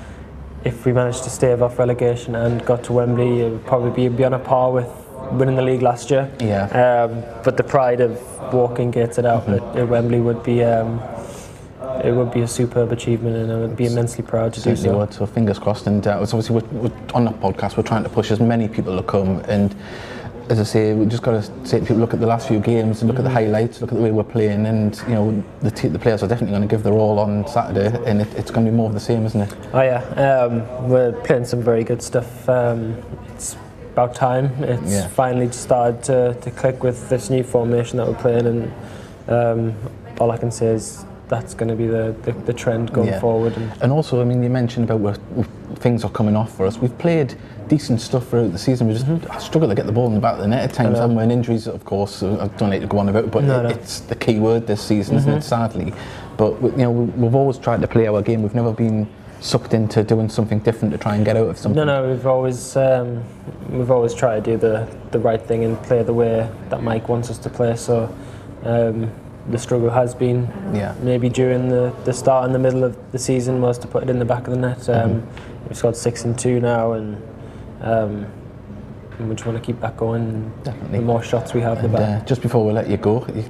Speaker 8: if we managed to stave off relegation and got to Wembley, it would probably be, be on a par with winning the league last year.
Speaker 1: Yeah.
Speaker 8: Um, but the pride of walking Gateshead out mm-hmm. at, at Wembley would be um, it would be a superb achievement, and I would be immensely proud to
Speaker 1: Certainly
Speaker 8: do so.
Speaker 1: Would. So fingers crossed. And uh, it's obviously we're, we're, on that podcast, we're trying to push as many people to come. And as I say, we just got to say to people, look at the last few games, and look mm-hmm. at the highlights, look at the way we're playing, and you know the t- the players are definitely going to give their all on Saturday, and it, it's going to be more of the same, isn't it?
Speaker 8: Oh yeah, um, we're playing some very good stuff. Um, it's about time. It's yeah. finally started to, to click with this new formation that we're playing, and um, all I can say is that's going to be the, the, the trend going
Speaker 1: yeah.
Speaker 8: forward. And,
Speaker 1: and also, I mean, you mentioned about where things are coming off for us. We've played decent stuff throughout the season. We just mm-hmm. struggle to get the ball in the back of the net at times, haven't we? And injuries, of course, I don't need to go on about it, but
Speaker 8: no,
Speaker 1: it,
Speaker 8: no.
Speaker 1: it's the key word this season,
Speaker 8: mm-hmm.
Speaker 1: isn't it, sadly? But, you know, we've always tried to play our game. We've never been sucked into doing something different to try and get out of something.
Speaker 8: No, no, we've always um, we've always tried to do the, the right thing and play the way that Mike wants us to play. So um, the struggle has been
Speaker 1: yeah.
Speaker 8: maybe during the, the start and the middle of the season was to put it in the back of the net. Um, mm-hmm. We've scored six and two now, and, um, and we just want to keep that going.
Speaker 1: Definitely.
Speaker 8: The more shots we have,
Speaker 1: and,
Speaker 8: the better.
Speaker 1: Uh, just before we let you go, you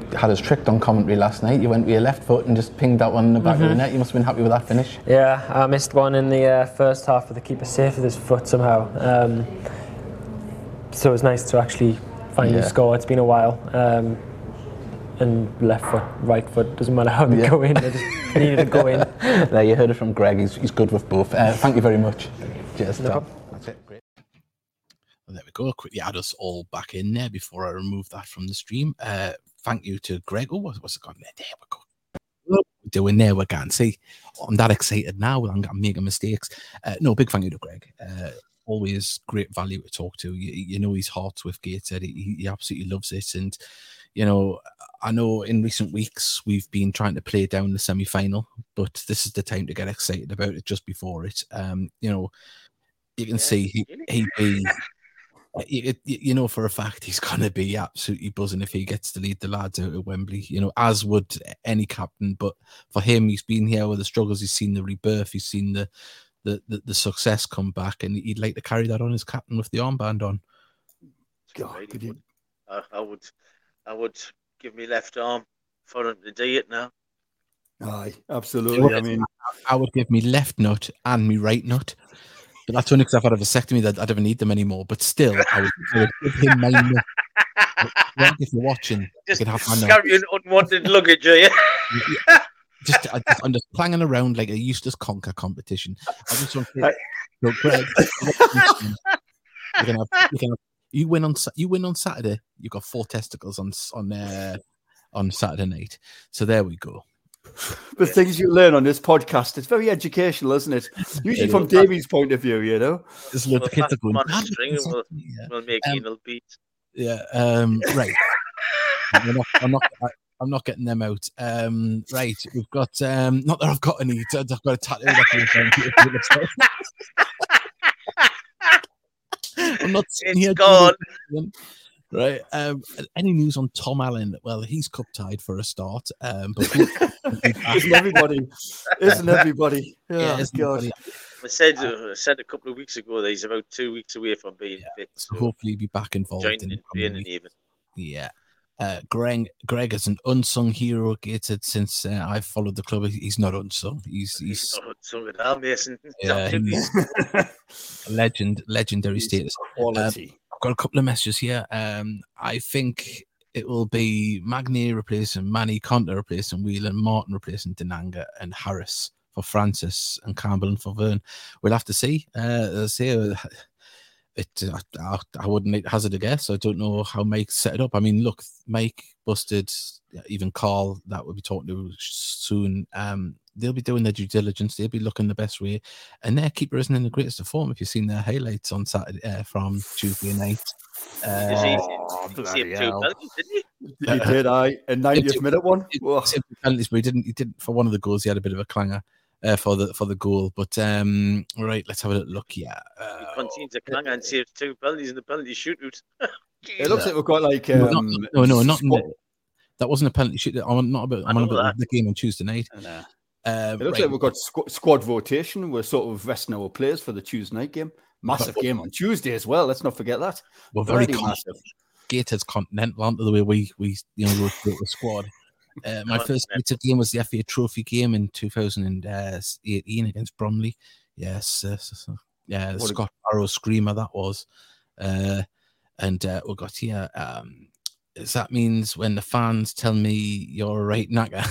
Speaker 1: had us tricked on commentary last night. You went with your left foot and just pinged that one in the back
Speaker 8: Mm-hmm.
Speaker 1: of the net. You must have been happy with that finish.
Speaker 8: Yeah, I missed one in the uh, first half with the keeper safe with his foot somehow. Um, so it was nice to actually finally
Speaker 1: Yeah.
Speaker 8: score. It's been a while. Um, and left foot, right foot, doesn't matter how they
Speaker 1: Yeah.
Speaker 8: go in, they just needed to go in.
Speaker 1: There, you heard it from Greg. He's, he's good with both. Uh, thank you very much. Cheers,
Speaker 8: No
Speaker 1: Tom.
Speaker 8: problem.
Speaker 1: That's it. Great.
Speaker 5: Well, there we go. Quickly add us all back in there before I remove that from the stream. Uh, thank you to Greg. Oh, what's, what's it got there? There we go. What we're doing there, we can't see. I'm that excited now. I'm, I'm making mistakes. Uh, no, big thank you to Greg. Uh, always great value to talk to. You, you know, his heart's with Gateshead. He, he absolutely loves it. And, you know, I know in recent weeks we've been trying to play down the semi-final, but this is the time to get excited about it just before it. Um, you know, you can
Speaker 7: Yeah,
Speaker 5: see he,
Speaker 7: really?
Speaker 5: he'd be... You, you know for a fact he's going to be absolutely buzzing if he gets to lead the lads out at Wembley, you know, as would any captain. But for him, he's been here with the struggles, he's seen the rebirth, he's seen the the, the, the success come back, and he'd like to carry that on as captain with the armband on.
Speaker 6: God,
Speaker 7: Really
Speaker 6: could you-
Speaker 7: would. I, I would, I would give me left arm for him to do it now.
Speaker 6: Aye, absolutely. I mean,
Speaker 5: I would give me left nut and me right nut. But that's only because I've had a vasectomy that I don't need them anymore. But still, I would, I would give him my nut. Greg, if you're watching, you
Speaker 7: Just
Speaker 5: can have my nut.
Speaker 7: carrying unwanted luggage, are you?
Speaker 5: Just, I just, I'm just clanging around like a useless conquer competition. I just want to so Greg, you're gonna have, you're gonna have, you win on Sa- you win on Saturday. You got four testicles on s- on uh, on Saturday night. So there we go.
Speaker 6: the things you learn on this podcast, it's very educational, isn't it? Usually
Speaker 5: It
Speaker 6: from
Speaker 5: is.
Speaker 6: Davey's point of view, you know.
Speaker 5: There's
Speaker 7: We'll
Speaker 5: loads of kids
Speaker 7: pack
Speaker 5: are going.
Speaker 7: them on a
Speaker 5: "Dad,
Speaker 7: string and we'll,
Speaker 5: yeah,
Speaker 7: we'll make
Speaker 5: Um,
Speaker 7: anal beats.
Speaker 5: yeah, um, right. I'm not, I'm not, I- I'm not getting them out. Um, right, we've got. Um, not that I've got any. I've got a tattoo. That I'm not sitting
Speaker 7: It's
Speaker 5: here.
Speaker 7: gone.
Speaker 5: doing- Right. Um, any news on Tom Allen? Well, he's cup tied for a start. Um, but
Speaker 6: Isn't everybody? Isn't everybody?
Speaker 5: yeah,
Speaker 6: Yeah,
Speaker 5: isn't
Speaker 6: God.
Speaker 5: everybody-
Speaker 7: I said, uh, I said a couple of weeks ago that he's about two weeks away from being fit.
Speaker 5: so
Speaker 7: So
Speaker 5: hopefully be back involved
Speaker 7: joining
Speaker 5: in
Speaker 7: in training even.
Speaker 5: Yeah. Uh, Greg, Greg is an unsung hero, Gated, since uh, I've followed the club. He's not unsung. He's he's
Speaker 7: Oh, so good, Al Mason.
Speaker 5: Yeah, he's a legend, legendary status.
Speaker 6: Quality.
Speaker 5: I've got a couple of messages here. Um, I think it will be Magnier replacing Manny, Conte replacing Whelan, Martin replacing Denanga, and Harris for Francis, and Campbell and for Vern. We'll have to see. Uh, as I say, uh, it, I, I wouldn't hazard a guess. I don't know how Mike set it up. I mean, look, Mike busted, even Carl, that we'll be talking to soon. Um, they'll be doing their due diligence. They'll be looking the best way. And their keeper isn't in the greatest of form. If you've seen their highlights on Saturday uh, from Tuesday night. Uh,
Speaker 7: Is he,
Speaker 6: Oh,
Speaker 7: he
Speaker 6: bloody
Speaker 7: saved two
Speaker 6: hell.
Speaker 7: penalties, didn't he?
Speaker 6: He did, I a ninetieth minute one. Whoa.
Speaker 5: Saved the penalties, but he didn't. He didn't for one of the goals. He had a bit of a clanger uh, for the for the goal. But um, right, let's have a little look. Yeah, uh,
Speaker 7: He contains a clanger and saves two penalties in the penalty shootout.
Speaker 6: It looks like we've got like
Speaker 5: no,
Speaker 6: um,
Speaker 5: not, no, no, not in
Speaker 6: squad-
Speaker 5: the, that wasn't a penalty shoot. I'm not about. I'm
Speaker 7: I
Speaker 5: on
Speaker 7: know
Speaker 5: about
Speaker 7: that.
Speaker 5: the game on Tuesday night.
Speaker 6: Nah.
Speaker 5: Uh,
Speaker 6: It looks
Speaker 5: right.
Speaker 6: like we've got squ- squad rotation. We're sort of resting our players for the Tuesday night game. Massive game on Tuesday as well. Let's not forget that.
Speaker 5: We're very
Speaker 6: Bloody
Speaker 5: con-
Speaker 6: massive.
Speaker 5: Gators continental, aren't they, the way we we you know rotate the squad. Uh, my first Gator game was the F A Trophy game in two thousand eighteen against Bromley. Yes, uh, so- so- yeah, the
Speaker 6: What a-
Speaker 5: Scott Barrow screamer that was. Uh, and uh, we got here. Um, is that means when the fans tell me you're a right knacker?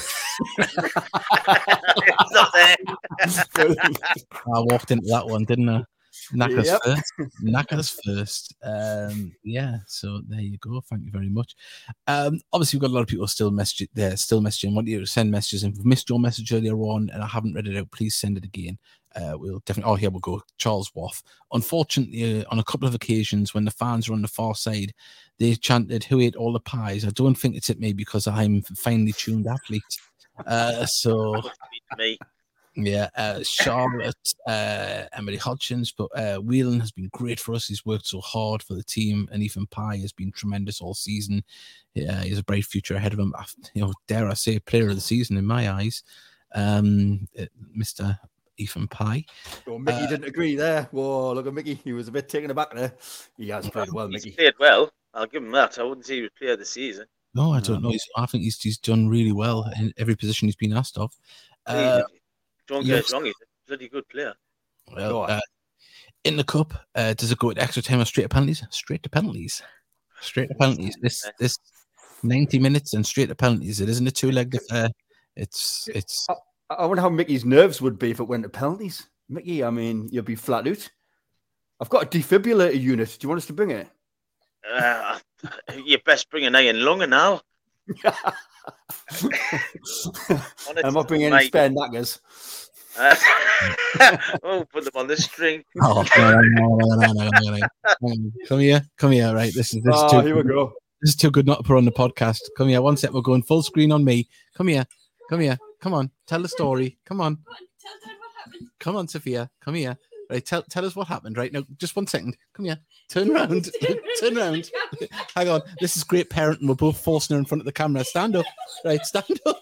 Speaker 7: It's not there.
Speaker 5: I walked into that one, didn't I? Knackers
Speaker 6: Yep.
Speaker 5: first. Knackers first. Um, yeah, so there you go. Thank you very much. Um, obviously, we've got a lot of people still messaging there, still messaging. Want you to send messages. If we've missed your message earlier on and I haven't read it out, please send it again. Uh, we'll definitely. Oh, here we go. Charles Waff. Unfortunately, uh, on a couple of occasions when the fans were on the far side, they chanted, "Who ate all the pies?" I don't think it's at me because I'm a finely tuned athlete. Uh, so.
Speaker 7: Me.
Speaker 5: Yeah, uh, Charlotte, uh, Emily Hodgins, but uh, Whelan has been great for us. He's worked so hard for the team, and Ethan Pye has been tremendous all season. Yeah, he has a bright future ahead of him. You know, dare I say, player of the season in my eyes, um, uh, Mister Ethan Pye.
Speaker 6: Oh, Mickey
Speaker 5: Uh,
Speaker 6: didn't agree there. Whoa, look at Mickey. He was a bit taken aback there. He has played well,
Speaker 7: He's
Speaker 6: Mickey.
Speaker 7: played well. I'll give him that. I wouldn't say he was player of the season.
Speaker 5: No, I don't know. He's, I think he's he's done really well in every position he's been asked of. Uh,
Speaker 7: Don't get us wrong, he's a bloody good player.
Speaker 5: Well, uh, in the cup, uh, does it go to extra time or straight to penalties? Straight to penalties. Straight to penalties. This this ninety minutes and straight to penalties. It isn't a two-legged affair. It's it's.
Speaker 6: I, I wonder how Mickey's nerves would be if it went to penalties. Mickey, I mean, you'll be flat out. I've got a defibrillator unit. Do you want us to bring it?
Speaker 7: Uh, you best bring an iron lung now.
Speaker 6: I'm not bringing any spare knackers.
Speaker 7: Uh, oh, put them on the string.
Speaker 5: Oh, no, no, no, no, no, no, no. Come here, come here. Right, this is this.
Speaker 6: Oh,
Speaker 5: is too
Speaker 6: here we
Speaker 5: good.
Speaker 6: go.
Speaker 5: This is too good not to put on the podcast. Come here, one sec. We're going full screen on me. Come here, come here. Come on, tell the story. Come on, come on, Sophia. Come here. Right, tell tell us what happened. Right now, just one second. Come here. Turn around. Turn around. Hang on. This is great parenting. We're both forcing her in front of the camera. Stand up. Right, stand up.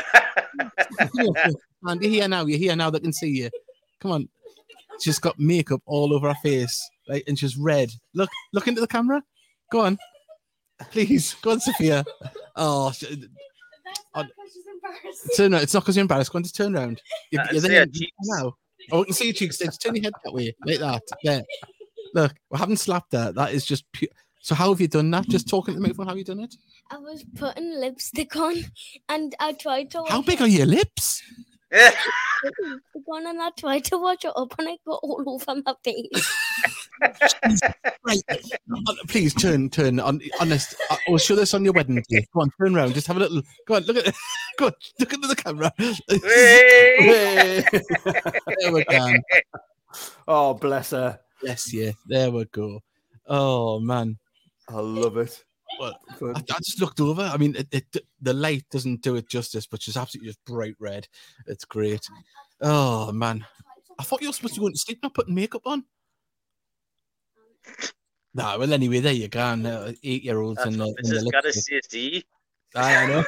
Speaker 5: And you're here now. You're here now. They can see you. Come on. She's got makeup all over her face, right? And she's red. Look, look into the camera. Go on, please. Go on, Sophia. Oh, she, oh turn around. It's not because you're embarrassed. Go on, just turn around. You're, you're there now. Oh, we can see your cheeks. Just turn your head that way, like that. There. Look, we haven't slapped her. That is just pure. So how have you done that? Just talking to the microphone. How have you done it?
Speaker 9: I was putting lipstick on, and I tried to.
Speaker 5: How big are your lips?
Speaker 7: Yeah.
Speaker 9: On and I tried to watch it up, and it got all over my face.
Speaker 5: Right. Please turn, turn. On, honest, I will show this on your wedding day. Go on, turn around. Just have a little. Go on, look at. Go on, look into the camera.
Speaker 7: Hey.
Speaker 5: There we go.
Speaker 6: Oh, bless her.
Speaker 5: Bless you. There we go. Oh man,
Speaker 6: I love it.
Speaker 5: Well, I, I just looked over. I mean, it, it, the light doesn't do it justice, but she's absolutely just bright red. It's great. Oh man, I thought you were supposed to go to sleep, not putting makeup on. Nah, well, anyway, there you go. And, uh, eight-year-olds and uh,
Speaker 7: this has got to see it.
Speaker 5: I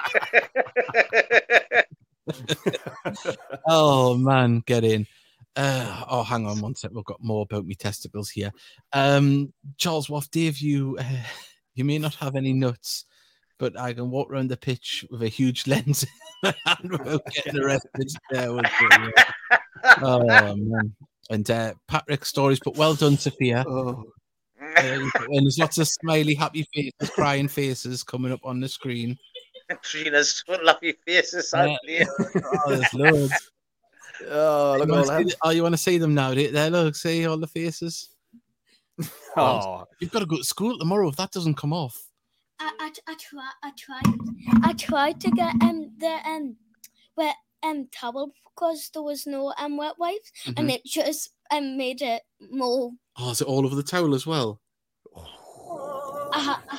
Speaker 5: know. Oh man, get in. Uh, oh, hang on one sec. We've got more about me testicles here. Um, Charles Waff, Dave, you uh, you may not have any nuts, but I can walk around the pitch with a huge lens in my hand without getting arrested. There was it, yeah. Oh man. And uh, Patrick stories, but well done, Sophia. Oh. Uh, and there's lots of smiley, happy faces, crying faces coming up on the screen.
Speaker 7: Trina's happy faces.
Speaker 5: Uh, oh, there's loads.
Speaker 6: Oh, look
Speaker 5: you
Speaker 6: all
Speaker 5: that. Oh, you want to see them now? There, look, see all the faces.
Speaker 6: Oh,
Speaker 5: you've got to go to school tomorrow if that doesn't come off.
Speaker 9: I, I, I try, I tried, I tried to get um the um wet um towel because there was no um wet wipes, mm-hmm. and it just um made it more.
Speaker 5: Oh, is it all over the towel as well?
Speaker 9: Uh, uh,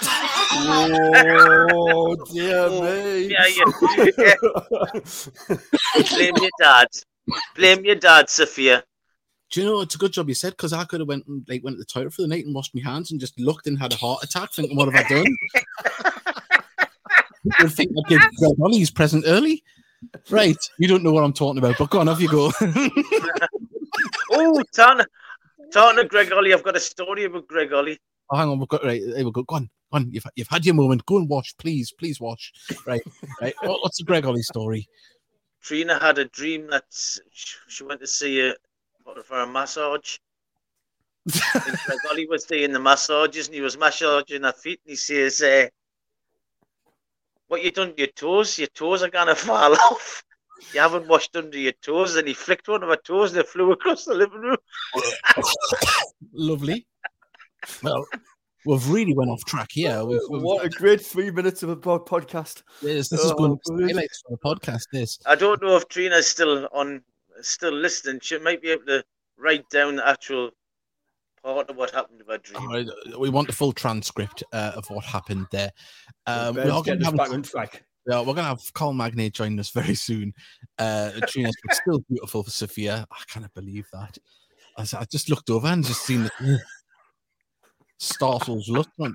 Speaker 6: oh dear me!
Speaker 7: Yeah, yeah. Blame your dad. Blame your dad, Sophia.
Speaker 5: Do you know, it's a good job you said, because I could have went and like went to the toilet for the night and washed my hands and just looked and had a heart attack thinking, what have I done? You'd think I did Greg Ollie's present early. Right, you don't know what I'm talking about, but go on, off you go.
Speaker 7: Oh, Tana, Tana, Greg Ollie, I've got a story about Greg Ollie.
Speaker 5: Oh, hang on, we've got, right, there we go. Go on, go on, you've, you've had your moment. Go and wash, please, please wash. Right, right. What, what's the Greg Ollie story?
Speaker 7: Trina had a dream that she went to see a for a massage. And Greg Ollie was doing the massages and he was massaging her feet and he says, uh, what you done to your toes? Your toes are going to fall off. You haven't washed under your toes. And he flicked one of her toes and it flew across the living room.
Speaker 5: Lovely. Well, we've really went off track here. We've, we've...
Speaker 6: What a great three minutes of a podcast.
Speaker 5: Yes, this oh, is going to be highlights for the podcast. This.
Speaker 7: I don't know if Trina's still on, still listening. She might be able to write down the actual part of what happened to her dream.
Speaker 5: Right, we want the full transcript uh, of what happened there. Um,
Speaker 6: well, we're going to have back on track.
Speaker 5: Yeah, we're going to have Carl Magnay join us very soon. Uh, Trina's still beautiful for Sophia. I cannot believe that. I, I just looked over and just seen the startled look. Like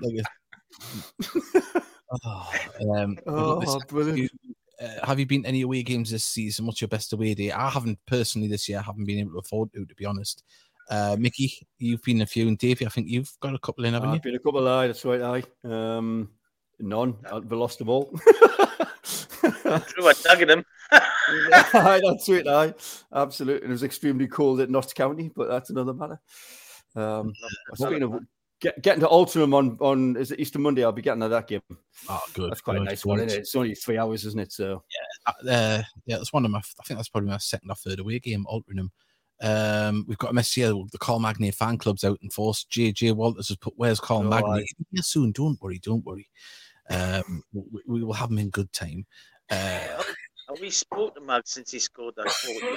Speaker 5: oh, um,
Speaker 6: oh, brilliant.
Speaker 5: You, uh, have you been to any away games this season? What's your best away day? I haven't personally this year. I haven't been able to afford to, to be honest. Uh, Mickey, you've been a few, and Davey, I think you've got a couple in, haven't
Speaker 6: I've
Speaker 5: you?
Speaker 6: been a couple of, that's right, aye. Um, None. We lost them all.
Speaker 7: True, I'm tagging him.
Speaker 6: Aye, that's it. Aye, absolutely. It was extremely cold at Notts County, but that's another matter. Um, speaking of get, getting to Altrincham on on is it Easter Monday? I'll be getting to that game.
Speaker 5: Oh, good.
Speaker 6: That's quite
Speaker 5: good,
Speaker 6: a nice
Speaker 5: good.
Speaker 6: one, isn't it? It's only three hours, isn't it? So
Speaker 5: Yeah, uh, yeah, that's one of my. I think that's probably my second or third away game. Altrincham. Um, we've got a message here. The Carl Magnier fan club's out in force. J J Walters has put, "Where's Carl
Speaker 6: Oh,
Speaker 5: Magnier?"
Speaker 6: aye.
Speaker 5: He'll be here soon. Don't worry. Don't worry. Um, we, we will have him in good time. Uh,
Speaker 7: Have we spoke to Mag since he scored that goal?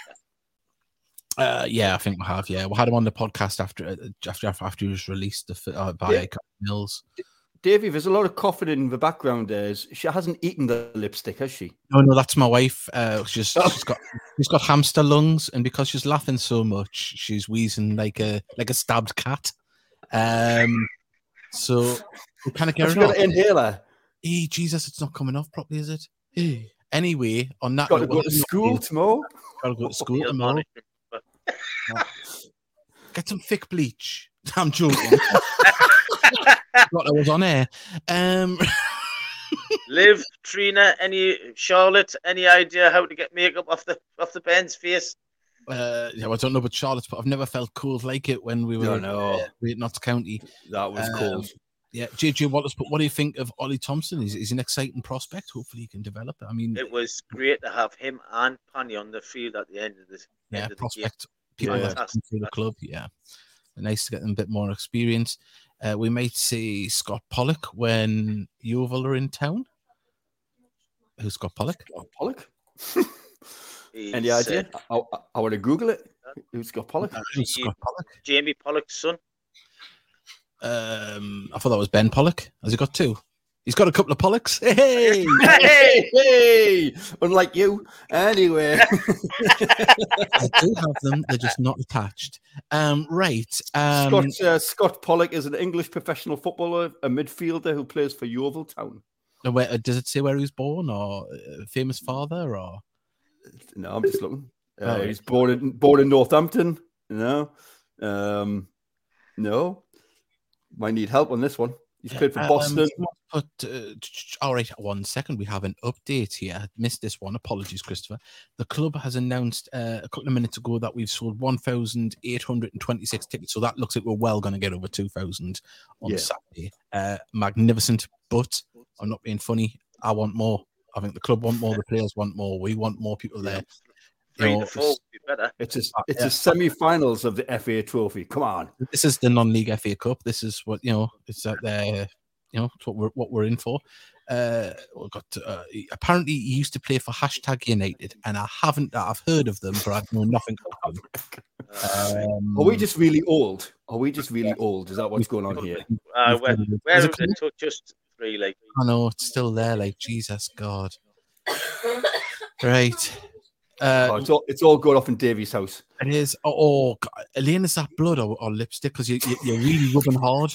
Speaker 5: Uh, yeah, I think we have. Yeah, we had him on the podcast after after after he was released uh, by
Speaker 6: Yeah.
Speaker 5: Captain Mills.
Speaker 6: Davey, there's a lot of coughing in the background. There, she hasn't eaten the lipstick, has she?
Speaker 5: No, no, that's my wife. Uh, she's she's got she's got hamster lungs, and because she's laughing so much, she's wheezing like a like a stabbed cat. Um, so we kind of get
Speaker 6: Has she
Speaker 5: her
Speaker 6: got
Speaker 5: off.
Speaker 6: an inhaler?
Speaker 5: Hey, Jesus, it's not coming off properly, is it? Hey. Anyway, on that
Speaker 6: Got to
Speaker 5: note,
Speaker 6: go
Speaker 5: what
Speaker 6: to
Speaker 5: have you
Speaker 6: school
Speaker 5: got to do?
Speaker 6: tomorrow.
Speaker 5: Got to go to school
Speaker 7: He'll
Speaker 5: tomorrow.
Speaker 7: manage it, but-
Speaker 5: Get some thick bleach. I'm joking. What I was on air. Um,
Speaker 7: Liv, Trina, any Charlotte, any idea how to get makeup off the off the Ben's face?
Speaker 5: uh, yeah, I don't know about Charlotte, but I've never felt cold like it when we were
Speaker 6: No, no.
Speaker 5: uh, at Notts County.
Speaker 6: That was
Speaker 5: Um,
Speaker 6: cold.
Speaker 5: Yeah, J J Wallace. But what do you think of Ollie Thompson? He's, he's an exciting prospect. Hopefully, he can develop. I mean,
Speaker 7: It was great to have him and Panny on the field at the end of the
Speaker 5: yeah,
Speaker 7: end of the game.
Speaker 5: prospect. People
Speaker 6: Yeah.
Speaker 5: that come through the club. Yeah, nice to get them a bit more experience. Uh, we might see Scott Pollock when Yeovil are in town. Who's Scott Pollock?
Speaker 6: Oh, Pollock.
Speaker 7: He's,
Speaker 6: Any idea?
Speaker 7: uh,
Speaker 6: I, I, I want to Google it. Who's got Pollock?
Speaker 5: Uh, who's Scott Pollock?
Speaker 7: Jamie Pollock's son.
Speaker 5: Um, I thought that was Ben Pollock. Has he got two? He's got a couple of Pollocks. Hey,
Speaker 6: Hey, hey! Unlike you. Anyway.
Speaker 5: I do have them. They're just not attached. Um, right. Um,
Speaker 6: Scott, uh, Scott Pollock is an English professional footballer, a midfielder who plays for Yeovil Town.
Speaker 5: where, does it say where he was born, or uh, famous father, or?
Speaker 6: No, I'm just looking. Uh,
Speaker 5: Oh,
Speaker 6: he's born in born in Northampton. No, um, no. Might need help on this one. He's played for
Speaker 5: Um,
Speaker 6: Boston.
Speaker 5: But uh, all right, one second. We have an update here. Missed this one. Apologies, Christopher. The club has announced uh, a couple of minutes ago that we've sold one thousand eight hundred twenty-six tickets. So that looks like we're well going to get over two thousand on
Speaker 6: Yeah.
Speaker 5: Saturday. Uh, magnificent, but I'm not being funny. I want more. I think the club want more. The players want more. We want more people there. You
Speaker 7: Three
Speaker 5: know,
Speaker 7: to four would be better.
Speaker 6: It's a,
Speaker 5: uh,
Speaker 6: it's
Speaker 5: yeah.
Speaker 6: the semi-finals of the F A Trophy. Come on.
Speaker 5: This is the non-league F A Cup. This is what you know. It's that there. You know, it's what we're what we're in for. Uh, we've got uh, apparently he used to play for hashtag United, and I haven't. I've heard of them, but I know nothing about them. Um,
Speaker 6: Are we just really old? Are we just really old? Is that what's going on here?
Speaker 7: Uh,
Speaker 5: we've
Speaker 7: where
Speaker 5: got-
Speaker 7: where
Speaker 5: is
Speaker 7: was
Speaker 5: it
Speaker 7: it? Took just three, like
Speaker 5: I know it's still there. Like Jesus God. Right. Uh,
Speaker 6: Oh, it's all it's all going off in Davy's house.
Speaker 5: it is. Oh, oh God. Elaine, is that blood or, or lipstick? Because you, you, you're really rubbing hard.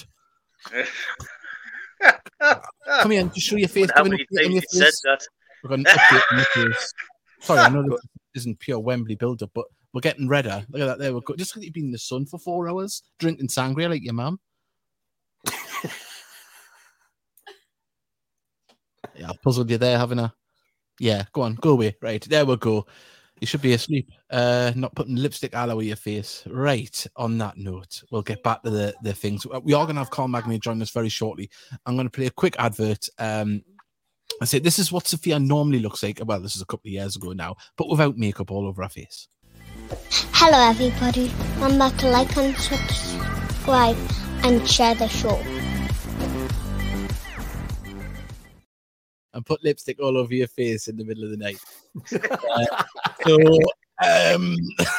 Speaker 5: Come here, just show your face.
Speaker 7: how
Speaker 5: Give me
Speaker 7: many
Speaker 5: an update on
Speaker 7: times
Speaker 5: your
Speaker 7: you said
Speaker 5: face.
Speaker 7: that?
Speaker 5: We've got an update on your face. Sorry, I know this isn't pure Wembley build-up, but we're getting redder. Look at that. There we go. Just like you've been in the sun for four hours, drinking sangria like your mum. Yeah, I've puzzled you there, haven't I? Yeah, go on, go away. Right, there we go. You should be asleep. Uh, not putting lipstick all over your face. Right, on that note, we'll get back to the, the things. We are going to have Carl Magnier join us very shortly. I'm going to play a quick advert. Um, I say this is what Sophia normally looks like. Well, this is a couple of years ago now, but without makeup all over her face.
Speaker 9: Hello, everybody. Remember to like and subscribe and share the show.
Speaker 5: And put lipstick all over your face in the middle of the night. uh, so, um,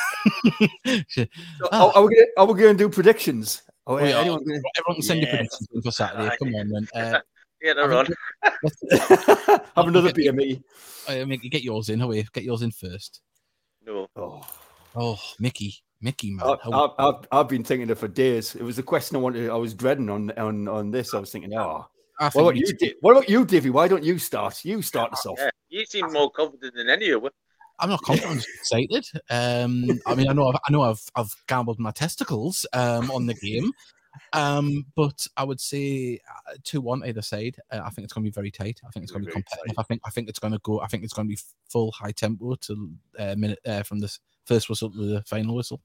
Speaker 6: Are, are we gonna, are we going to do predictions? Oh,
Speaker 5: we are.
Speaker 6: anyone gonna...
Speaker 5: Everyone can send
Speaker 6: Yes.
Speaker 5: your predictions in for Saturday. Come on, then. Uh,
Speaker 7: Yeah, they're on.
Speaker 6: Have another
Speaker 5: get-
Speaker 6: beer, me.
Speaker 5: I mean, get yours in. Hurry, get yours in first.
Speaker 7: No.
Speaker 6: Oh,
Speaker 5: Oh, Mickey, Mickey, man.
Speaker 6: I,
Speaker 5: How-
Speaker 6: I, I've, I've been thinking it for days. It was a question I wanted. I was dreading on on on this. I was thinking, oh,
Speaker 5: I
Speaker 6: what
Speaker 5: think
Speaker 6: about
Speaker 5: we
Speaker 6: you?
Speaker 5: need to-
Speaker 6: Di- What about you, Divvy? Why don't you start? You start us off.
Speaker 7: Yeah, you seem more confident than any of us.
Speaker 5: I'm not confident. I'm just excited. Um, I mean, I know, I've, I know, I've, I've gambled my testicles um, on the game. Um, but I would say uh, two one either side. Uh, I think it's going to be very tight. I think it's going to be competitive. I think I think it's going to go. I think it's going to be full high tempo to uh, minute uh, from the first whistle to the final whistle.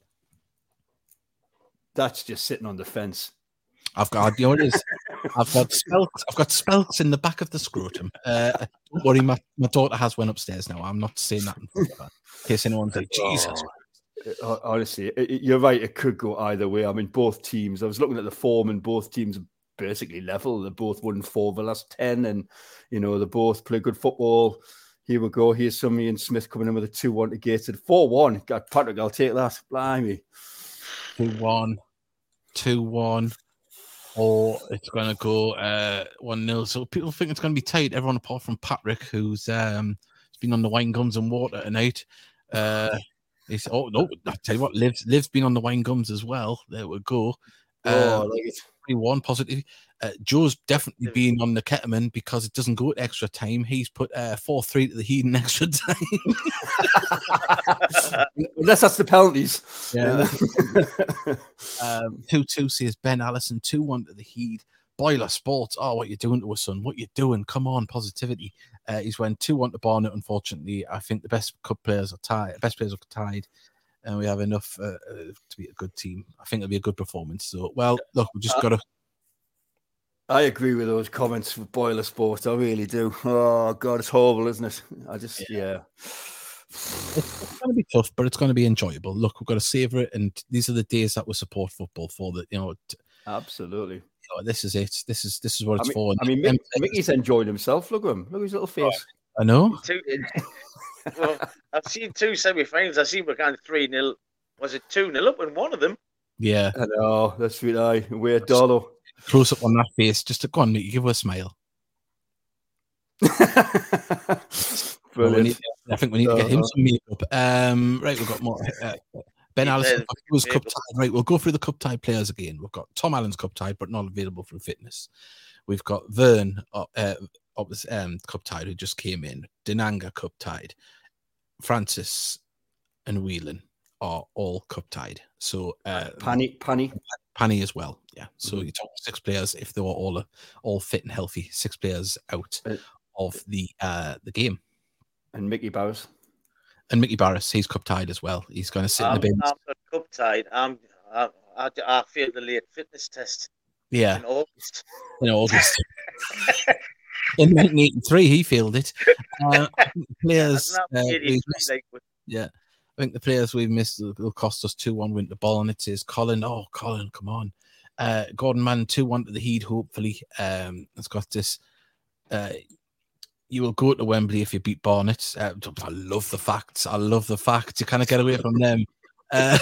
Speaker 6: That's just sitting on the fence.
Speaker 5: I've got, you know what it is? I've got spelks. I've got spelks in the back of the scrotum. Uh, don't worry, my, my daughter has went upstairs now. I'm not saying that in front of her. In case anyone's like, Jesus.
Speaker 6: Oh, honestly, it, you're right. It could go either way. I mean, both teams. I was looking at the form, and both teams are basically level. They both won four of the last ten, and you know they both play good football. Here we go. Here's some Ian Smith coming in with a two one to Gateshead. four one. God, Patrick, I'll take that. Blimey.
Speaker 5: two one. two one. Or it's going to go uh, one nil. So people think it's going to be tight. Everyone apart from Patrick, who's um, been on the wine, gums, and water tonight. Uh, he's, oh, no, I'll tell you what, Liv's, Liv's been on the wine, gums as well. There we go.
Speaker 6: Oh,
Speaker 5: uh,
Speaker 6: I like it.
Speaker 5: twenty-one positive. Uh, Joe's definitely been on the ketamine because it doesn't go at extra time. He's put uh, four three to the Heat in extra time.
Speaker 6: Unless that's the penalties.
Speaker 5: Yeah. um, two two says Ben Allison. two one to the Heat. Boiler Sports. Oh, what you doing to us, son? What you doing? Come on, positivity. Uh, he's went two one to Barnet, unfortunately. I think the best cup players are tied. Best players are tied. And we have enough uh, uh, to be a good team. I think it'll be a good performance. So, well, look, we just got to...
Speaker 6: I agree with those comments with Boiler Sports. I really do. Oh, God, it's horrible, isn't it? I just, yeah. yeah.
Speaker 5: It's going to be tough, but it's going to be enjoyable. Look, we've got to savour it, and these are the days that we support football for. That you know, t-
Speaker 6: absolutely.
Speaker 5: You know, this is it. This is this is what it's
Speaker 6: I mean,
Speaker 5: for.
Speaker 6: I mean, Mick, Mickey's enjoying himself. Look at him. Look at his little face.
Speaker 5: I know.
Speaker 7: Two, well, I've seen two semi-finals. I've seen we're kind of three nil. Was it two nil up in one of them?
Speaker 5: Yeah.
Speaker 6: I know. That's sweet. I we're Dolo.
Speaker 5: Close up on that face, just to go on, give her a smile. Well, we need, I think we need to get him some makeup. Um, right, we've got more. Uh, Ben Allison, who's cup tied. Right, we'll go through the cup tied players again. We've got Tom Allen's cup tied, but not available for fitness. We've got Vern, uh, uh, um, cup tied, who just came in. Denanga cup tied. Francis and Whelan are all cup tied. So uh,
Speaker 6: Panny, Panny,
Speaker 5: Panny as well. Yeah. So
Speaker 6: mm-hmm.
Speaker 5: you're talking six players if they were all uh, all fit and healthy. Six players out uh, of the uh, the game.
Speaker 6: And Mickey Barris.
Speaker 5: And Mickey Barris, he's cup tied as well. He's going to sit
Speaker 7: I'm,
Speaker 5: in the bin.
Speaker 7: I'm not cup tied. I'm I, I, I failed the late fitness test.
Speaker 5: Yeah.
Speaker 7: In August.
Speaker 5: In August. In nineteen eighty-three, he failed it. Uh, players. Uh,
Speaker 7: like,
Speaker 5: yeah. I think the players we've missed will cost us two one win the ball, and it says Colin. Oh, Colin, come on. Uh, Gordon Mann, two one to the Heat, hopefully. Um, it's got this. Uh, you will go to Wembley if you beat Barnet. Uh, I love the facts. I love the facts. You kind of get away from them. Uh,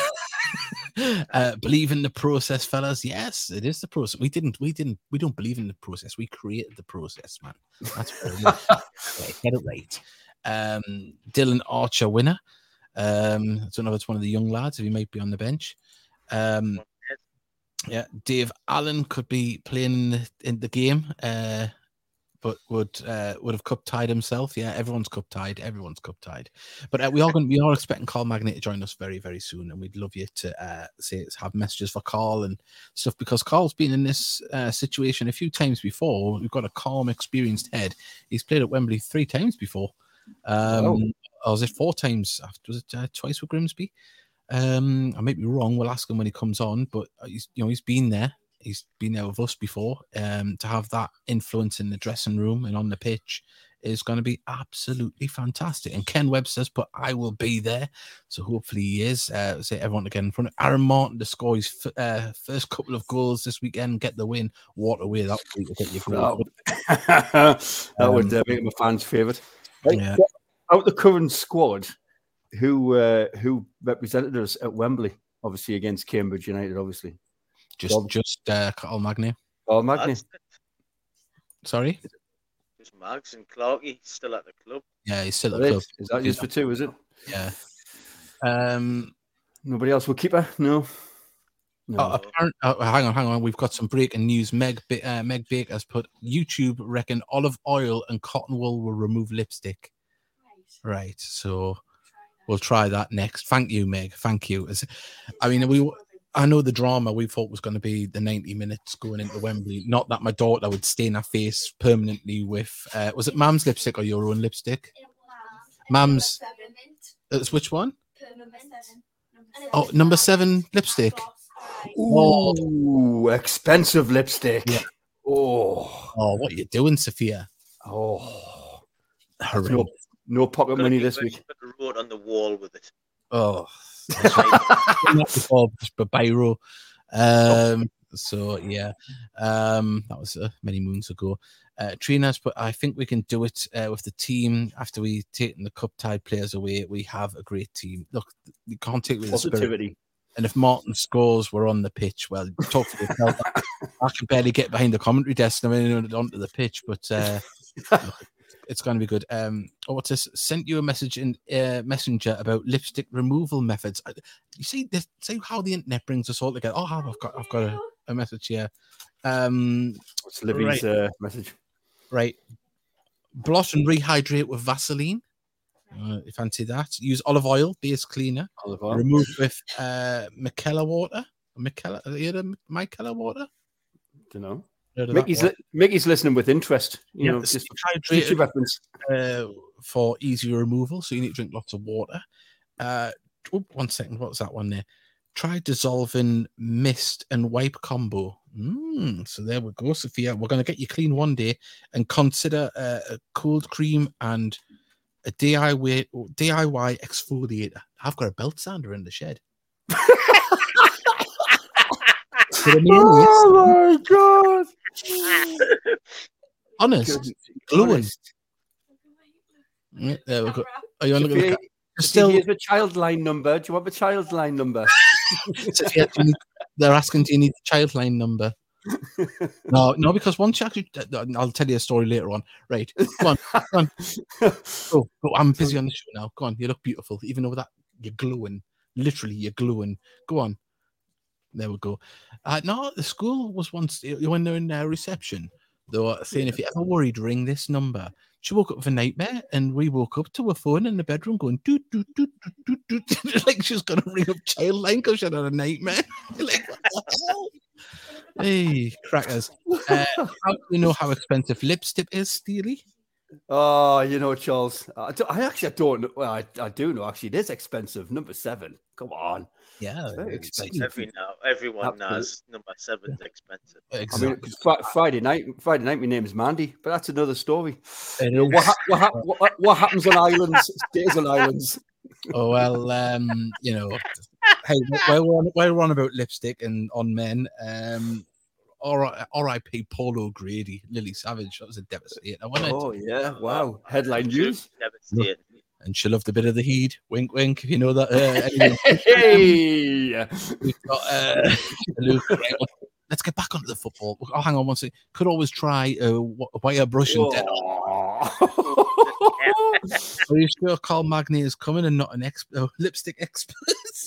Speaker 5: uh, believe in the process, fellas. Yes, it is the process. We didn't, we didn't, we don't believe in the process. We created the process, man. That's very nice. Okay, get it right. Um, Dylan Archer, winner. Um, I don't know if it's one of the young lads, if he might be on the bench. Um, yeah, Dave Allen could be playing in the, in the game, uh, but would uh, would have cup tied himself. Yeah, everyone's cup tied. Everyone's cup tied. But uh, we are going. We are expecting Carl Magnet to join us very, very soon, and we'd love you to uh, say have messages for Carl and stuff because Carl's been in this uh, situation a few times before. We've got a calm, experienced head. He's played at Wembley three times before. Um, oh. Or was it four times? Was it uh, twice with Grimsby? Um, I might be wrong. We'll ask him when he comes on. But he's, you know, he's been there. He's been there with us before. Um, to have that influence in the dressing room and on the pitch is going to be absolutely fantastic. And Ken Webb says, "But I will be there." So hopefully he is. Uh, say everyone again in front of Aaron Martin to score his f- uh, first couple of goals this weekend, get the win. What a way that would get you goal.
Speaker 6: that um, would uh, make my fans' favourite. Right. Yeah. Out the current squad, who uh, who represented us at Wembley, obviously against Cambridge United, obviously.
Speaker 5: Just Bob. just uh, Carl Magny.
Speaker 6: Carl Magny.
Speaker 5: Sorry?
Speaker 7: Just Mags and Clarkey still at the club.
Speaker 5: Yeah, he's still at the club.
Speaker 6: Is that just for two, is it?
Speaker 5: Yeah. Um,
Speaker 6: Nobody else will keeper? No.
Speaker 5: No. Oh, apparent, oh, hang on, hang on. We've got some breaking news. Meg uh, Meg Baker has put YouTube reckon olive oil and cotton wool will remove lipstick. Right, so we'll try that next. Thank you, Meg. Thank you. I mean, we I know the drama we thought was going to be the ninety minutes going into Wembley. Not that my daughter would stain her face permanently with, uh, was it Mum's lipstick or your own lipstick? Mum's. It's which one? Oh, number seven lipstick.
Speaker 6: Ooh, expensive lipstick.
Speaker 5: Yeah.
Speaker 6: Oh,
Speaker 5: oh, what are you doing, Sophia?
Speaker 6: Oh,
Speaker 5: horrendous.
Speaker 6: No, no pocket money this week.
Speaker 7: Put a road on the wall with it.
Speaker 5: Oh, before, but Byro. Um, so yeah, um, that was uh, many moons ago. Uh, Trina's, but I think we can do it uh, with the team after we taken the cup tied players away. We have a great team. Look, you can't take away the spirit. And if Martin Scholes were on the pitch, well, talk for yourself. I can barely get behind the commentary desk and I mean, onto the pitch, but uh, look, it's going to be good. Um, oh, what's this? Sent you a message in uh, Messenger about lipstick removal methods. You see, this, see how the internet brings us all together. Oh, I've got, I've got a, a message here. Um,
Speaker 6: What's Libby's right. uh, message?
Speaker 5: Right, blot and rehydrate with Vaseline. Uh, you fancy that? Use olive oil, base cleaner.
Speaker 6: Olive oil.
Speaker 5: Remove with uh, Micellar water. Micellar, have you heard of Micellar water?
Speaker 6: Don't know. Mickey's, li- Mickey's listening with interest. You yeah, know, just
Speaker 5: hydrated reference uh, for easy removal. So you need to drink lots of water. Uh, oh, one second, what was that one there? Try dissolving mist and wipe combo. Mm, so there we go, Sophia. We're going to get you clean one day and consider uh, a cold cream and a D I Y D I Y exfoliator. I've got a belt sander in the shed.
Speaker 6: Oh my god!
Speaker 5: Honest, glowing. Yeah, there we go. Are you on looking at
Speaker 6: still? Here's the child line number. Do you want the child line number?
Speaker 5: Sophia, do you need, they're asking, do you need the child line number? No, no, because once you actually, I'll tell you a story later on. Right, go on, go on. Go, go. I'm busy on the show now. Go on, you look beautiful, even though that you're glowing. Literally, you're glowing. Go on. There we go. Uh, no, the school was once when they're in uh, reception. They were saying, if you ever worried, ring this number. She woke up with a nightmare, and we woke up to a phone in the bedroom going doot doot doot doot doot doot, like she's gonna ring up Childline because she had a nightmare. Like, what the hell? Hey, crackers! Uh, how do you know how expensive lipstick is, Steely?
Speaker 6: Oh, you know, Charles. I, do, I actually I don't know. Well, I, I do know. Actually, it is expensive. Number seven. Come on.
Speaker 5: Yeah,
Speaker 6: it's very expensive.
Speaker 7: Every now, everyone Absolutely. knows number seven's expensive.
Speaker 6: Exactly. I mean, fr- Friday night, Friday night, my name is Mandy, but that's another story. You know, what, ha- what, ha- what, what happens on islands stays on islands.
Speaker 5: Oh well, um, you know. Hey, while we're on, while we're on about lipstick and on men, um, R I P Paul O'Grady, Lily Savage. That was a devastator.
Speaker 6: Oh it? yeah, wow! Headline news.
Speaker 7: Devastating.
Speaker 5: And she loved a bit of the heat. Wink, wink. If you know that. Uh, anyway.
Speaker 6: Hey,
Speaker 5: we've got uh, Luke. Let's get back onto the football. Oh, hang on one second. Could always try a uh, wire brush and. Are you sure Carl Magny is coming and not an ex- uh, lipstick expert?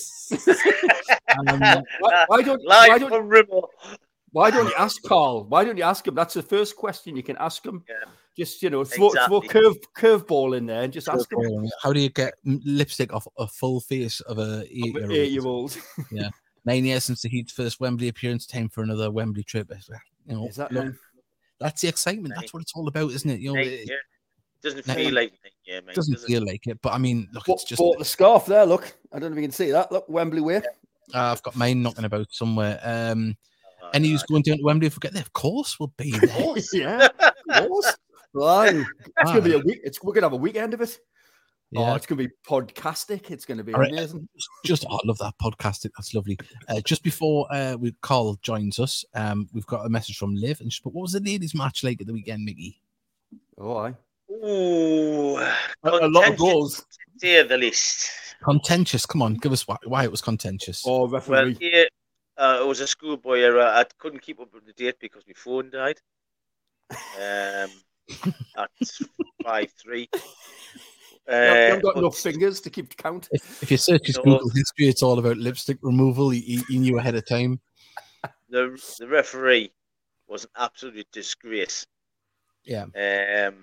Speaker 6: um, why, why don't why don't, why don't you ask Carl? Why don't you ask him? That's the first question you can ask him. Yeah. Just, you know, throw, exactly. throw curve curveball in there and just ask him.
Speaker 5: How do you get lipstick off a full face of a eight-year-old?
Speaker 6: Eight-year-old.
Speaker 5: Yeah, nine years since the Heat's first Wembley appearance. Time for another Wembley trip. You know,
Speaker 6: Is that
Speaker 5: look, that's the excitement. Nine. That's what it's all about, isn't it? You know,
Speaker 7: it doesn't feel nine, like it, yeah, mate.
Speaker 5: Doesn't,
Speaker 7: doesn't
Speaker 5: feel like it, but I mean, look,
Speaker 6: bought,
Speaker 5: it's just
Speaker 6: bought the scarf there. Look, I don't know if you can see that. Look, Wembley way.
Speaker 5: Uh, I've got mine knocking about somewhere. Um, oh, any who's going down to Wembley if we get there? Of course, we'll be there.
Speaker 6: Oh, yeah, of course. Right. It's wow. gonna be a week. It's we're gonna have a weekend of it. Yeah. Oh, it's gonna be podcastic. It's gonna be right. amazing.
Speaker 5: Just oh, I love that podcasting. That's lovely. Uh, just before uh, we Carl joins us, um, we've got a message from Liv, and she put, what was the ladies' match like at the weekend, Mickey?
Speaker 6: Oh, I.
Speaker 7: Ooh,
Speaker 6: a, a lot of goals.
Speaker 7: Say the least.
Speaker 5: Contentious. Come on, give us why, why it was contentious.
Speaker 6: Oh, referee.
Speaker 7: Well, here uh, it was a schoolboy error. I couldn't keep up with the date because my phone died. Um. At five three. Uh,
Speaker 6: you haven't got but, enough fingers to keep count.
Speaker 5: If, if you search his Google history, it's all about lipstick removal. He, he knew ahead of time.
Speaker 7: The the referee was an absolute disgrace.
Speaker 5: Yeah.
Speaker 7: Um.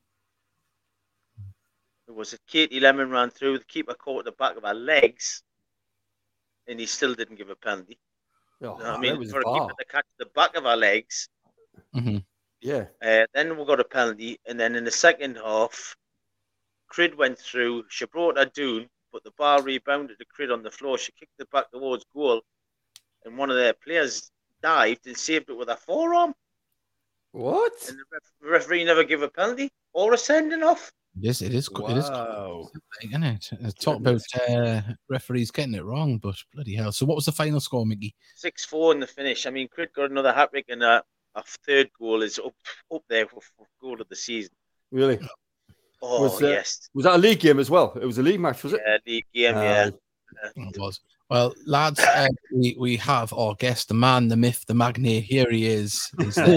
Speaker 7: It was a Katie Lemon ran through. The keeper caught the back of her legs, and he still didn't give a penalty.
Speaker 6: Oh,
Speaker 7: I
Speaker 6: that
Speaker 7: mean,
Speaker 6: was
Speaker 7: for a
Speaker 6: bar.
Speaker 7: keeper to catch the back of our legs.
Speaker 5: Mm-hmm.
Speaker 6: Yeah.
Speaker 7: Uh, then we got a penalty, and then in the second half, Crid went through. She brought her down, but the ball rebounded to Crid on the floor. She kicked it back towards goal, and one of their players dived and saved it with a forearm.
Speaker 6: What?
Speaker 7: And the ref- referee never gave a penalty or a sending off.
Speaker 5: It is. It is.
Speaker 6: Wow.
Speaker 5: It is. Isn't it? Uh, Talk about uh, referees getting it wrong, but bloody hell. So, what was the final score, Mickey?
Speaker 7: six four in the finish. I mean, Crid got another hat trick, and a, a third goal is up up there for, for goal of the season.
Speaker 6: Really?
Speaker 7: Oh,
Speaker 6: was, uh,
Speaker 7: yes.
Speaker 6: Was that a league game as well? It was a league match, was it?
Speaker 7: Yeah, league game,
Speaker 6: Uh,
Speaker 7: yeah.
Speaker 5: It was. Well, lads, uh, we, we have our guest, the man, the myth, the magnate. Here he is. He's there.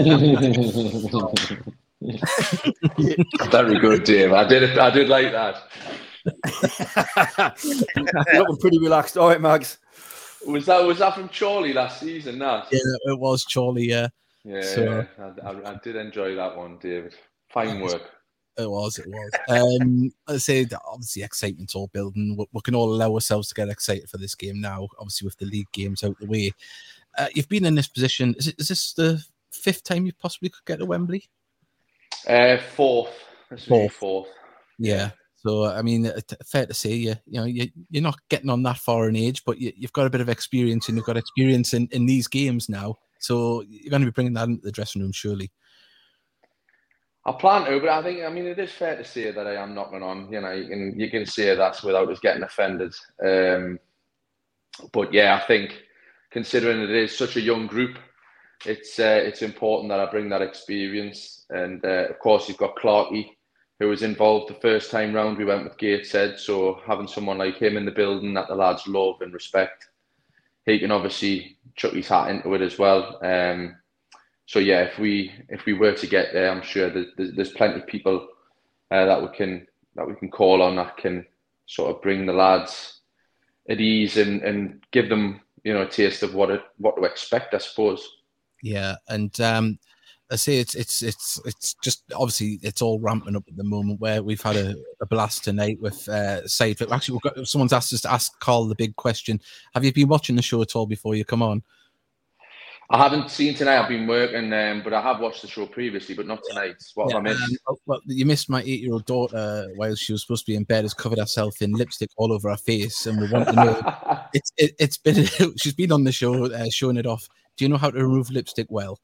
Speaker 10: Very good, Dave. I did it. I did like that.
Speaker 6: You're looking pretty relaxed. All right, Mags.
Speaker 10: Was that was that from Charlie last season? That
Speaker 5: Yeah, it was Charlie. Yeah,
Speaker 10: yeah.
Speaker 5: So-
Speaker 10: I, I, I did enjoy that one, David. Fine work.
Speaker 5: it was. It was. Um, let's say that obviously excitement's all building. We, we can all allow ourselves to get excited for this game now. Obviously, with the league games out the way, uh, you've been in this position. Is it? Is this the fifth time you possibly could get to Wembley?
Speaker 10: Uh, fourth. This will be
Speaker 5: Fourth.
Speaker 10: fourth.
Speaker 5: Yeah. So I mean, uh, t- fair to say, you you know, you you're not getting on that far in age, but you, you've got a bit of experience, and you've got experience in, in these games now. So you're going to be bringing that into the dressing room, surely.
Speaker 10: I plan to, but I think I mean it is fair to say that I am knocking on. You know, you can you can say that without us getting offended. Um, but yeah, I think considering it is such a young group, it's uh, it's important that I bring that experience. And uh, of course, you've got Clarkey, who was involved the first time round. We went with Gateshead, so having someone like him in the building that the lads love and respect, he can obviously chuck his hat into it as well. Um, so yeah, if we if we were to get there, I'm sure that there's, there's plenty of people uh, that we can that we can call on that can sort of bring the lads at ease and, and give them, you know, a taste of what it what to expect, I suppose.
Speaker 5: Yeah, and um, I say it's it's it's it's just obviously it's all ramping up at the moment. Where we've had a, a blast tonight with uh, Said. Actually, we've got someone's asked us to ask Carl the big question: have you been watching the show at all before you come on?
Speaker 10: I haven't seen tonight. I've been working, um, but I have watched the show previously, but not tonight. What have I missed?
Speaker 5: Um, well, you missed my eight-year-old daughter while she was supposed to be in bed. Has covered herself in lipstick all over her face, and we want to know. it's it, it's been she's been on the show uh, showing it off. Do you know how to remove lipstick well?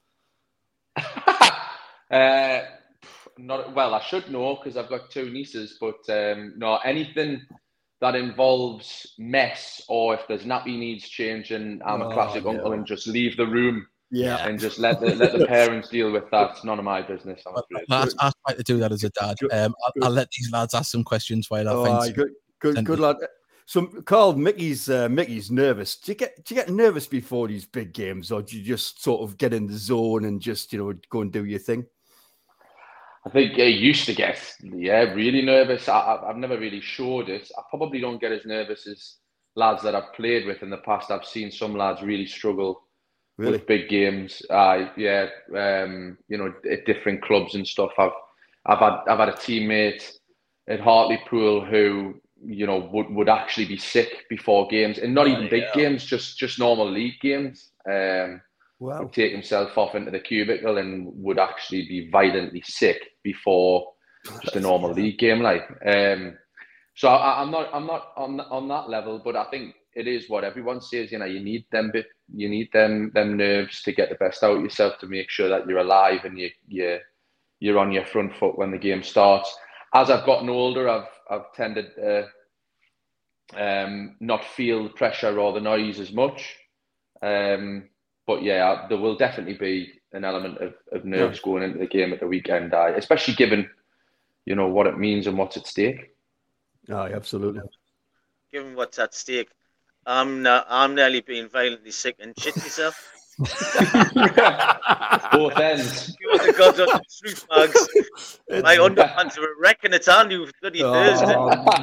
Speaker 10: uh, not well. I should know because I've got two nieces, but um, no, anything that involves mess or if there's nappy needs changing, I'm a
Speaker 6: Oh,
Speaker 10: classic
Speaker 6: yeah.
Speaker 10: uncle and just leave the room.
Speaker 6: Yeah.
Speaker 10: And just let the let the parents deal with that. It's none of my business, I'm afraid.
Speaker 5: I, I try to do that as a dad. Um, I'll, I'll let these lads ask some questions while I
Speaker 6: Oh,
Speaker 5: find
Speaker 6: aye,
Speaker 5: some-
Speaker 6: good, good, good lad. So, Carl, Mickey's uh, Mickey's nervous. Do you get do you get nervous before these big games, or do you just sort of get in the zone and just you know go and do your thing?
Speaker 10: I think I used to get, yeah, really nervous. I, I- I've never really showed it. I probably don't get as nervous as lads that I've played with in the past. I've seen some lads really struggle
Speaker 6: Really?
Speaker 10: with big games. I yeah, um, you know, at different clubs and stuff. I've I've had I've had a teammate at Hartlepool who, you know, would, would actually be sick before games, and not even big games, just just normal league games. Um,
Speaker 6: Wow.
Speaker 10: would take himself off into the cubicle and would actually be violently sick before just a normal league game, like. Um, so I, I'm not I'm not on on that level, but I think it is what everyone says. You know, you need them bit, you need them them nerves to get the best out of yourself, to make sure that you're alive and you you you're on your front foot when the game starts. As I've gotten older, I've I've tended to um, not feel the pressure or the noise as much. Um, but yeah, there will definitely be an element of, of nerves going into the game at the weekend, I, especially given, you know, what it means and what's at stake.
Speaker 6: Aye, absolutely.
Speaker 7: Given what's at stake, I'm not, I'm nearly being violently sick and shit myself.
Speaker 10: Both ends.
Speaker 7: You want the gods on the truth bags. My underpants are a wreck and it's on you bloody Thursday.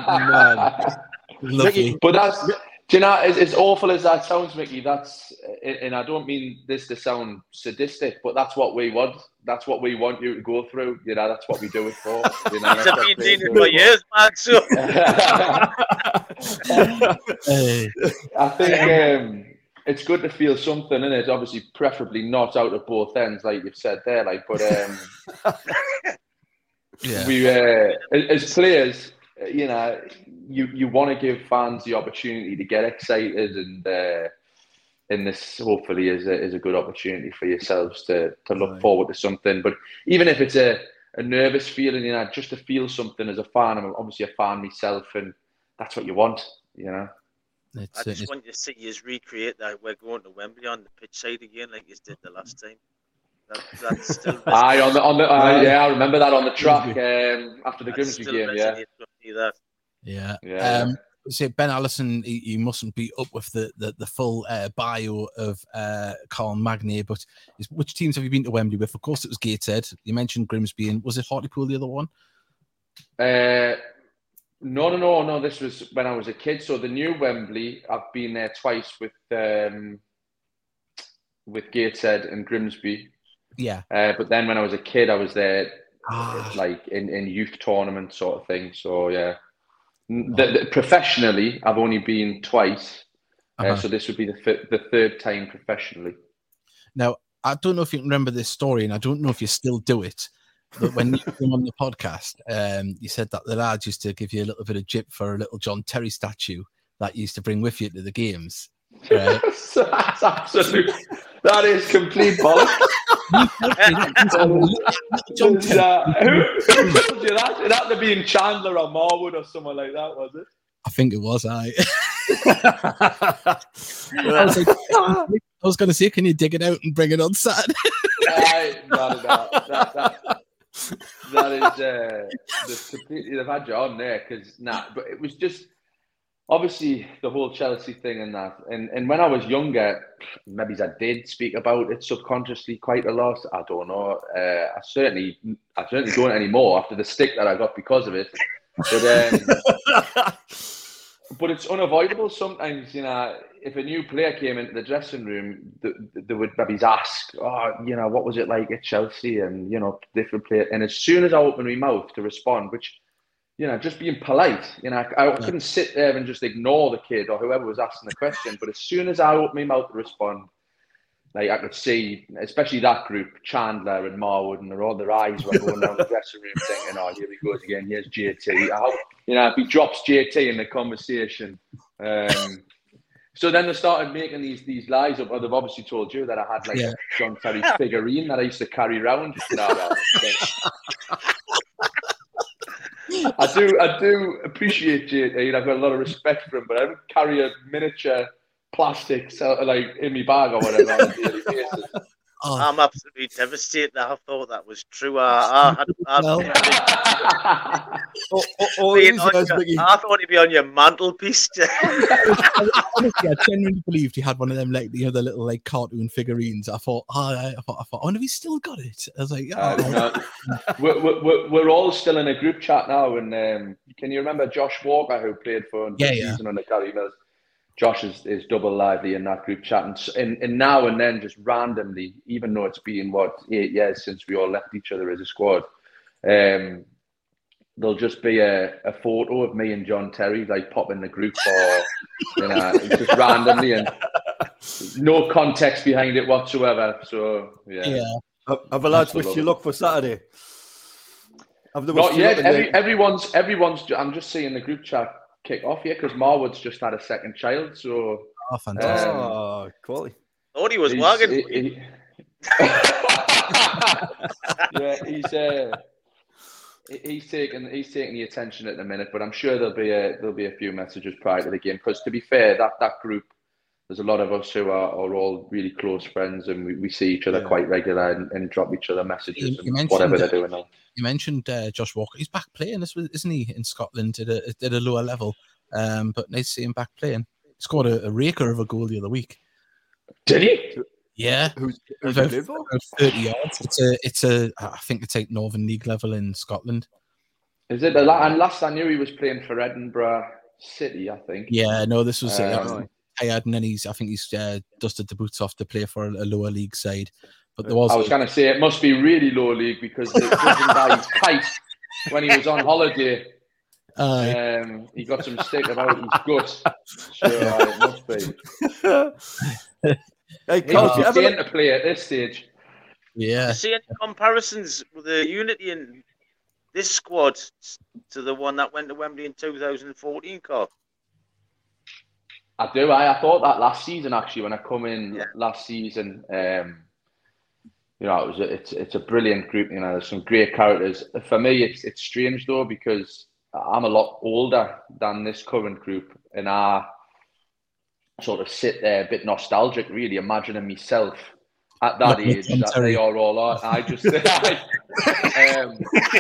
Speaker 10: Mickey, but that's, do you know, as, as awful as that sounds, Mickey, that's, and I don't mean this to sound sadistic, but that's what we want. That's what we want you to go through. You know, that's what we do it for. You know,
Speaker 7: I've been doing it for years, man. So
Speaker 10: I think um, it's good to feel something in it. Obviously, preferably not out of both ends, like you've said there. Like, but um,
Speaker 5: yeah.
Speaker 10: we uh, as players, you know, you you want to give fans the opportunity to get excited, and uh, and this hopefully is a is a good opportunity for yourselves to to look right. forward to something. But even if it's a a nervous feeling, you know, just to feel something as a fan. I'm obviously a fan myself, and that's what you want, you know.
Speaker 7: It's, I just it's... want to see you recreate that we're going to Wembley on the pitch side again, like you did the last time. That, that's still.
Speaker 10: Aye, on the on the uh, yeah, I remember that on the track um, after the Grimsby game. Yeah.
Speaker 7: That.
Speaker 5: Yeah.
Speaker 10: Yeah.
Speaker 5: Um, so Ben Allison, you, you mustn't be up with the the, the full uh, bio of uh, Carl Magnier, but which teams have you been to Wembley with? Of course, it was Gateshead. You mentioned Grimsby, and was it Hartlepool the other one?
Speaker 10: Uh, no, no, no, no. This was when I was a kid. So the new Wembley, I've been there twice with um, with Gateshead and Grimsby.
Speaker 5: Yeah.
Speaker 10: Uh, but then when I was a kid, I was there
Speaker 5: ah.
Speaker 10: like in, in youth tournament sort of thing. So yeah. The, the, professionally, I've only been twice, uh, uh-huh. so this would be the th- the third time professionally.
Speaker 5: Now, I don't know if you can remember this story, and I don't know if you still do it, but when you came on the podcast, um, you said that the lads used to give you a little bit of jip for a little John Terry statue that you used to bring with you to the games. Right?
Speaker 10: That's absolute. That is complete bollocks.
Speaker 5: John
Speaker 10: Terry. Uh, who, who told you that? It had to be in Chandler or Marwood or someone like that, was it?
Speaker 5: I think it was. I. I was, like, I was going to say, can you dig it out and bring it on Saturday?
Speaker 10: uh, no, no, that, that, that is uh, the completely. They've had you on there because nah, but it was just. Obviously, the whole Chelsea thing and that. And and when I was younger, maybe I did speak about it subconsciously quite a lot. I don't know. Uh, I certainly I certainly don't anymore after the stick that I got because of it. But, um, but it's unavoidable sometimes, you know, if a new player came into the dressing room, they would maybe ask, oh, you know, what was it like at Chelsea? And, you know, different players. And as soon as I opened my mouth to respond, which... You know, just being polite. You know, I, I couldn't sit there and just ignore the kid or whoever was asking the question. But as soon as I opened my mouth to respond, like I could see, especially that group, Chandler and Marwood, and all their eyes were going down the dressing room thinking, oh, here he goes again. Here's J T. I hope, you know, if he drops J T in the conversation. Um, so then they started making these these lies up. Or they've obviously told you that I had like yeah. a John Terry figurine that I used to carry around. No, no, I do, I do appreciate J T. I've got a lot of respect for him, but I don't carry a miniature plastic like in my bag or whatever on a daily basis.
Speaker 7: Oh. I'm absolutely devastated that I thought that was true. I, I, I,
Speaker 5: well.
Speaker 7: oh, oh, oh, your, I thought he'd be on your mantelpiece.
Speaker 5: Honestly, I genuinely believed he had one of them, like you know, the little like cartoon figurines. I thought, oh, I thought, I thought, I wonder if he's still got it. I was like, oh.
Speaker 10: uh, no. we're, we're we're all still in a group chat now, and um, can you remember Josh Walker who played for
Speaker 5: yeah,
Speaker 10: yeah. season under Gary Mills? Josh is, is double lively in that group chat, and, and, and now and then, just randomly, even though it's been what eight years since we all left each other as a squad, um, there'll just be a, a photo of me and John Terry like pop in the group, or you know, just randomly, and no context behind it whatsoever. So yeah,
Speaker 6: yeah. Have the lads wished you luck for Saturday?
Speaker 10: Have they Not yet. Every, everyone's everyone's. I'm just seeing the group chat kick off here because Marwood's just had a second child, so
Speaker 5: oh, fantastic!
Speaker 6: Um, oh, quality.
Speaker 7: Thought he was wagging.
Speaker 10: He, he, yeah, he's uh, he's taking he's taking the attention at the minute, but I'm sure there'll be a there'll be a few messages prior to the game. Because to be fair, that that group, there's a lot of us who are, are all really close friends, and we, we see each other yeah. quite regular and, and drop each other messages you, you and whatever they're doing now.
Speaker 5: You mentioned uh, Josh Walker. He's back playing, isn't he, in Scotland at a, at a lower level? Um, but nice to see him back playing. He scored a, a raker of a goal the other week.
Speaker 10: Did he?
Speaker 5: Yeah.
Speaker 6: Who's, who's
Speaker 5: about, about thirty yards. It's a, it's a, I think it's like Northern League level in Scotland.
Speaker 10: Is it? And last I knew, he was playing for Edinburgh City, I think.
Speaker 5: Yeah, no, this was. Um,
Speaker 10: Um,
Speaker 5: tired, and then he's. I think he's uh, dusted the boots off to play for a, a lower league side. But there was.
Speaker 10: I was going to say it must be really low league because the guy kite when he was on holiday, Uh, um, he got some stick about his gut, so uh, it must be.
Speaker 6: Hey,
Speaker 10: He must be saying to play at this stage.
Speaker 5: Yeah.
Speaker 7: You see any comparisons with the unity in this squad to the one that went to Wembley in two thousand fourteen, Carl?
Speaker 10: I do. I, I thought that last season, actually, when I come in
Speaker 7: yeah.
Speaker 10: last season. Um, You know, it was a, it's it's a brilliant group. You know, there's some great characters. For me, it's it's strange though, because I'm a lot older than this current group, and I sort of sit there a bit nostalgic, really, imagining myself at that Not age that they are all are. I just um,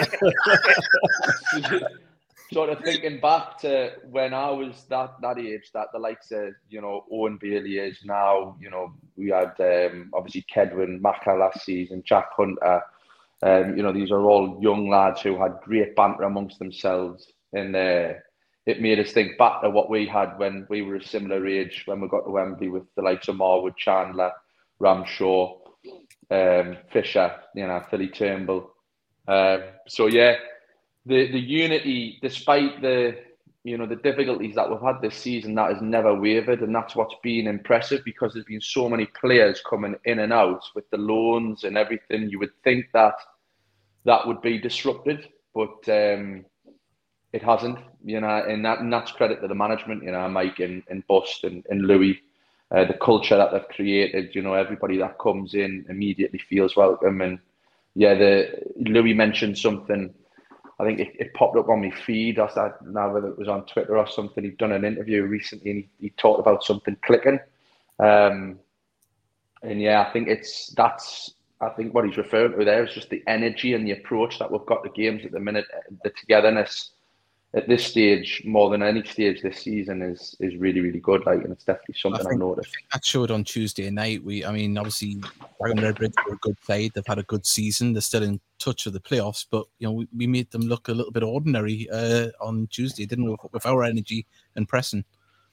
Speaker 10: sort of thinking back to when I was that that age, that the likes of, you know, Owen Bailey is now. You know, we had um, obviously Kedwin Macca last season, Jack Hunter. Um, you know, these are all young lads who had great banter amongst themselves, and uh, it made us think back to what we had when we were a similar age, when we got to Wembley with the likes of Marwood, Chandler, Ramshaw, um, Fisher, you know, Philly Turnbull. Um, so yeah, the the unity, despite the you know the difficulties that we've had this season, that has never wavered, and that's what's been impressive, because there's been so many players coming in and out with the loans and everything. You would think that that would be disrupted, but um, it hasn't, you know, and, that, and that's credit to the management, you know, Mike and, and Bust and, and Louis, uh, the culture that they've created. You know, everybody that comes in immediately feels welcome. And yeah, the Louis mentioned something, I think it, it popped up on my feed, I started, now whether it was on Twitter or something. He'd done an interview recently and he, he talked about something clicking. Um, and yeah, I think it's, that's, I think what he's referring to there is just the energy and the approach that we've got to games at the minute. The togetherness at this stage, more than any stage this season, is is really, really good. Like, and it's definitely something I've noticed.
Speaker 5: That showed on Tuesday night. We, I mean, obviously, Dragon Redbridge were a good side. They've had a good season. They're still in touch with the playoffs, but you know, we, we made them look a little bit ordinary uh, on Tuesday, didn't we? With our energy and pressing.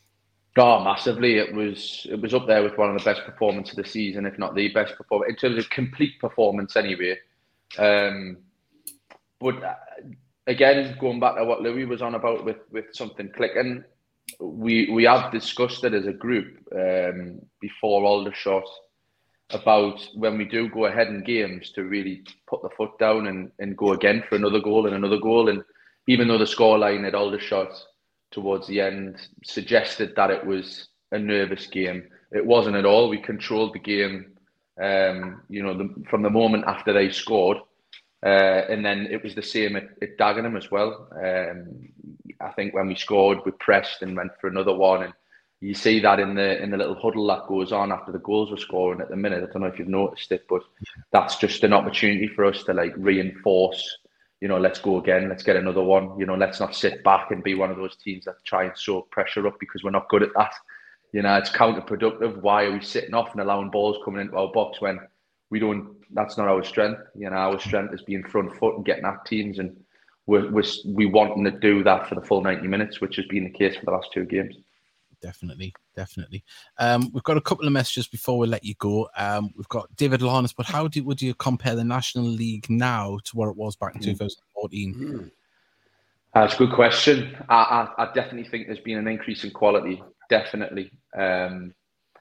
Speaker 10: Oh, massively! It was it was up there with one of the best performances of the season, if not the best performance in terms of complete performance, anyway. Um, but uh, again, going back to what Louis was on about with with something clicking, we we have discussed it as a group um, before Aldershot about when we do go ahead in games to really put the foot down and, and go again for another goal and another goal. And even though the scoreline at Aldershot towards the end suggested that it was a nervous game, it wasn't at all. We controlled the game, um, you know, the, from the moment after they scored, uh, and then it was the same at, at Dagenham as well. Um, I think when we scored, we pressed and went for another one, and you see that in the in the little huddle that goes on after the goals were scoring at the minute. I don't know if you've noticed it, but that's just an opportunity for us to like reinforce. You know, let's go again. Let's get another one. You know, let's not sit back and be one of those teams that try and soak pressure up, because we're not good at that. You know, it's counterproductive. Why are we sitting off and allowing balls coming into our box when we don't? That's not our strength. You know, our strength is being front foot and getting at teams, and we're, we're we wanting to do that for the full ninety minutes, which has been the case for the last two games.
Speaker 5: Definitely, definitely. Um, we've got a couple of messages before we let you go. Um, we've got David Larnes, but how do, would you compare the National League now to where it was back in mm. twenty fourteen?
Speaker 10: Mm. That's a good question. I, I, I definitely think there's been an increase in quality, definitely. Um,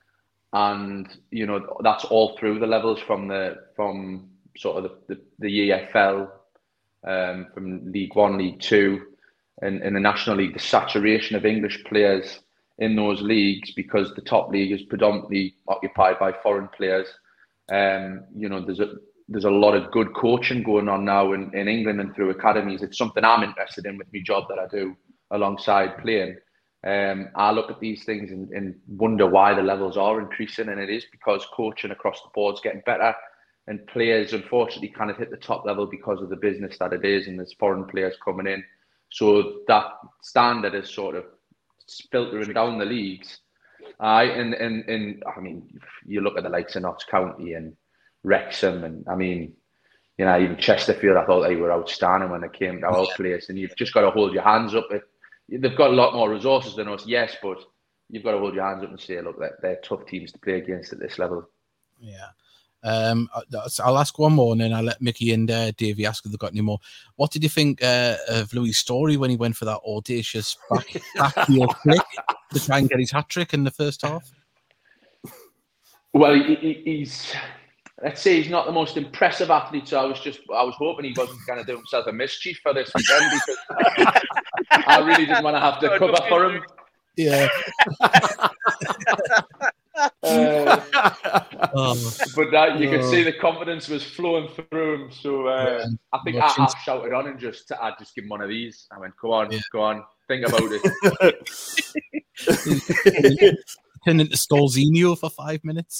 Speaker 10: and, you know, that's all through the levels, from the from sort of the, the, the E F L, um, from League One, League Two, and in the National League, the saturation of English players in those leagues, because the top league is predominantly occupied by foreign players. Um, you know, there's a there's a lot of good coaching going on now in, in England and through academies. It's something I'm interested in with my job that I do alongside playing. Um, I look at these things and, and wonder why the levels are increasing, and it is because coaching across the board is getting better, and players unfortunately kind of hit the top level because of the business that it is, and there's foreign players coming in. So that standard is sort of filtering down the leagues. I and, and and I mean, you look at the likes of Notts County and Wrexham, and I mean, you know, even Chesterfield, I thought they were outstanding when they came to our yeah. place, and you've just got to hold your hands up. They've got a lot more resources than us, yes, but you've got to hold your hands up and say, look, they're, they're tough teams to play against at this level.
Speaker 5: Yeah. Um, I'll ask one more, and then I'll let Mickey and uh, Davey ask if they've got any more. What did you think uh, of Louis' story when he went for that audacious back, back heel flick to try and get his hat trick in the first half?
Speaker 10: Well, he, he, he's let's say he's not the most impressive athlete. So I was just I was hoping he wasn't going to do himself a mischief for this weekend because I really didn't want to have to cover for him.
Speaker 5: Yeah.
Speaker 10: Uh,
Speaker 5: oh.
Speaker 10: But that, you
Speaker 5: oh.
Speaker 10: could see the confidence was flowing through him. So uh, yeah. I think I, I shouted on and just I just give him one of these. I went, "Go on, yeah. go on, think about it."
Speaker 5: Turn into Stolzinho for five minutes.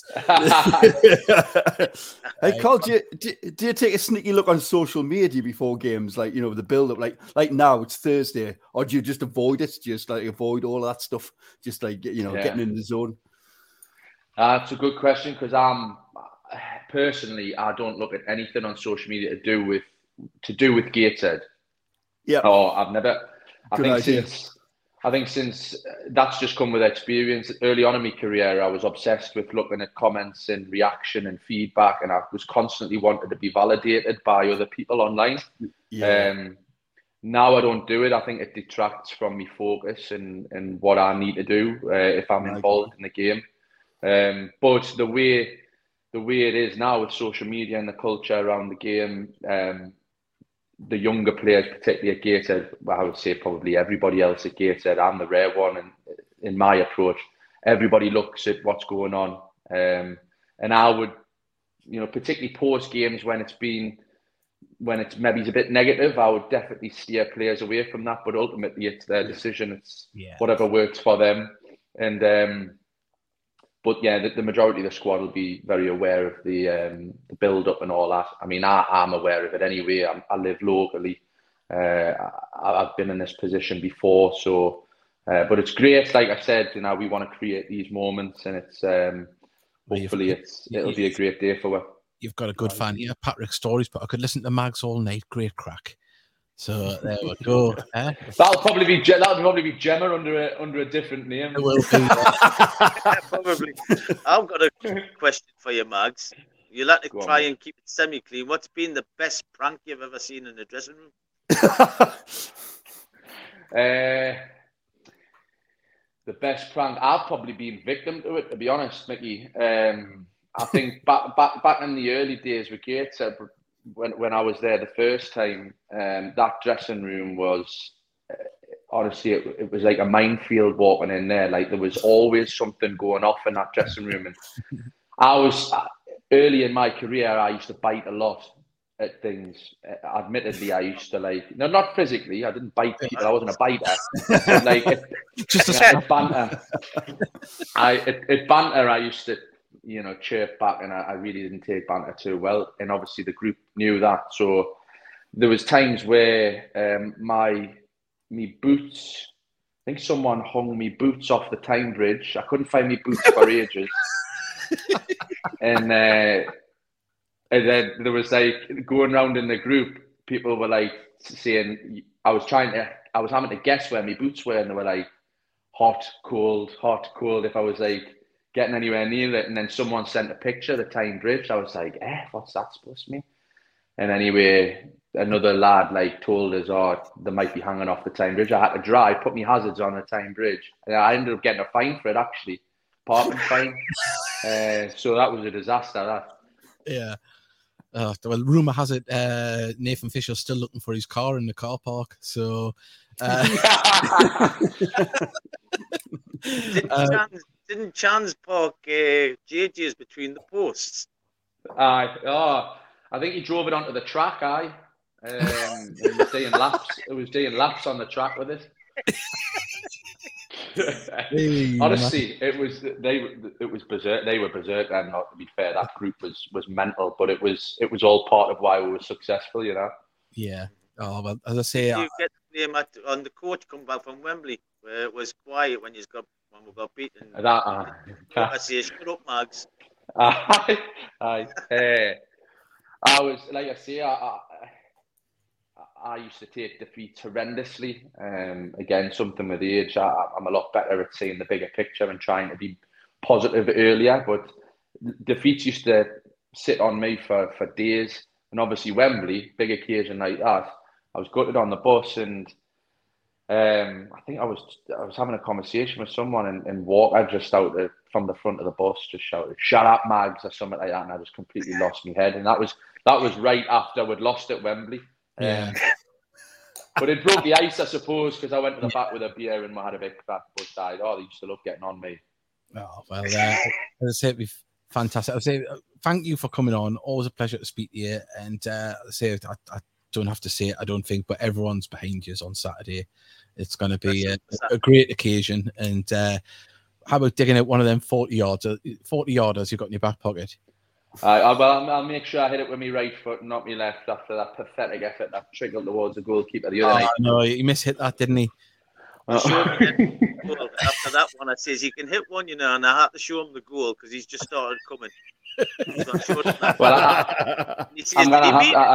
Speaker 6: Hey, Carl, do you, do, do you take a sneaky look on social media before games, like, you know, the build-up, like like now it's Thursday, or do you just avoid it, just like avoid all of that stuff, just like, you know, yeah. getting in the zone?
Speaker 10: Uh, that's a good question, because I'm personally I don't look at anything on social media to do with to do with Gateshead.
Speaker 6: Yeah.
Speaker 10: Oh, I've never. I
Speaker 6: Good
Speaker 10: think
Speaker 6: idea.
Speaker 10: since I think since that's just come with experience. Early on in my career, I was obsessed with looking at comments and reaction and feedback, and I was constantly wanted to be validated by other people online.
Speaker 6: Yeah.
Speaker 10: Um, now I don't do it. I think it detracts from me focus and and what I need to do uh, if I'm involved in the game. Um, but the way the way it is now with social media and the culture around the game, um, the younger players, particularly at Gateshead, well, I would say probably everybody else at Gateshead, I'm the rare one, and in my approach, everybody looks at what's going on. Um, and I would, you know, particularly post games when it's been, when it's maybe a bit negative, I would definitely steer players away from that. But ultimately, it's their decision. It's
Speaker 5: yeah. whatever
Speaker 10: works for them. And um, But yeah, the, the majority of the squad will be very aware of the um, the build up and all that. I mean, I, I'm aware of it anyway. I'm, I live locally. Uh, I, I've been in this position before, so. Uh, but it's great. Like I said, you know, we want to create these moments, and it's um,
Speaker 5: well,
Speaker 10: hopefully it's it'll be a great day for us.
Speaker 5: You've got a good fan here, Patrick Stories, but I could listen to Mags all night. Great crack. So there we go. Eh?
Speaker 10: That'll probably be that'll probably be Gemma under a under a different name.
Speaker 5: It will be.
Speaker 7: Probably. I've got a question for you, Mags. You'll have to go try on, and keep it semi-clean. What's been the best prank you've ever seen in the dressing room?
Speaker 10: uh, the best prank, I've probably been victim to it, to be honest, Mickey. Um, I think back back back in the early days with Gates, uh, when when I was there the first time, um, that dressing room was uh, honestly it, it was like a minefield walking in there. Like there was always something going off in that dressing room, and I was uh, early in my career. I used to bite a lot at things. Uh, admittedly, I used to like no, not physically. I didn't bite people. I wasn't a biter. But like it, just a banter. I it, it banter. I used to. you know, chirp back, and I, I really didn't take banter too well. And obviously the group knew that. So there was times where um, my me boots, I think someone hung me boots off the Tyne Bridge. I couldn't find me boots for ages. and uh, and then there was like going around in the group, people were like saying, I was trying to, I was having to guess where my boots were, and they were like hot, cold, hot, cold. If I was like getting anywhere near it, and then someone sent a picture of the Tyne Bridge. I was like, eh, what's that supposed to mean? And anyway, another lad like told us, oh, they might be hanging off the Tyne Bridge. I had to drive, put my hazards on the Tyne Bridge, and I ended up getting a fine for it, actually, parking fine. Uh, so that was a disaster. That.
Speaker 5: Yeah. Uh, well, rumour has it uh, Nathan Fisher's still looking for his car in the car park. So. Uh,
Speaker 7: didn't, uh, Chans, didn't Chans park uh, J J's between the posts?
Speaker 10: Aye. Oh, I think he drove it onto the track. Aye. Um, it was doing laps. It was doing laps on the track with it.
Speaker 5: Hey,
Speaker 10: honestly, it was they. It was berserk. They were berserk, and not to be fair, that group was was mental. But it was it was all part of why we were successful, you know.
Speaker 5: Yeah. Oh well, as I say,
Speaker 7: you
Speaker 5: I...
Speaker 7: get the name at, on the coach come back from Wembley, where it was quiet when you got when we got beaten.
Speaker 10: That uh,
Speaker 7: I say, shut up, Mags.
Speaker 10: I, I, uh, I was like I say, I, I, I used to take defeat horrendously. Um, again, something with age, I, I'm a lot better at seeing the bigger picture and trying to be positive earlier. But defeats used to sit on me for, for days. And obviously Wembley, big occasion like that, I was gutted on the bus, and um, I think I was I was having a conversation with someone, and, and Walker just out of, from the front of the bus just shouted, "Shut up, Mags," or something like that, and I just completely lost my head. And that was that was right after we'd lost at Wembley.
Speaker 5: Yeah.
Speaker 10: Um, but it broke the ice, I suppose, because I went to the back with a beer and we had a big crack. But I, oh, they used to love getting on me.
Speaker 5: Oh, well, uh, as I say, it'd be fantastic. I say thank you for coming on. Always a pleasure to speak to you. And uh, I say I, I don't have to say it, I don't think, but everyone's behind you on Saturday. It's going to be a, a great occasion. And uh, how about digging out one of them forty yards, forty yarders you've got in your back pocket?
Speaker 10: Uh, well, I'll, I'll make sure I hit it with my right foot and not my left after that pathetic effort that trickled towards the goalkeeper the other
Speaker 5: oh,
Speaker 10: night.
Speaker 5: No, he mishit that, didn't he?
Speaker 7: I showed him the goal. After that one, I says, you can hit one, you know, and I had to show him the goal because he's just started coming. So I showed him that.
Speaker 10: Well, I,
Speaker 7: he says,
Speaker 10: I'm going to have to...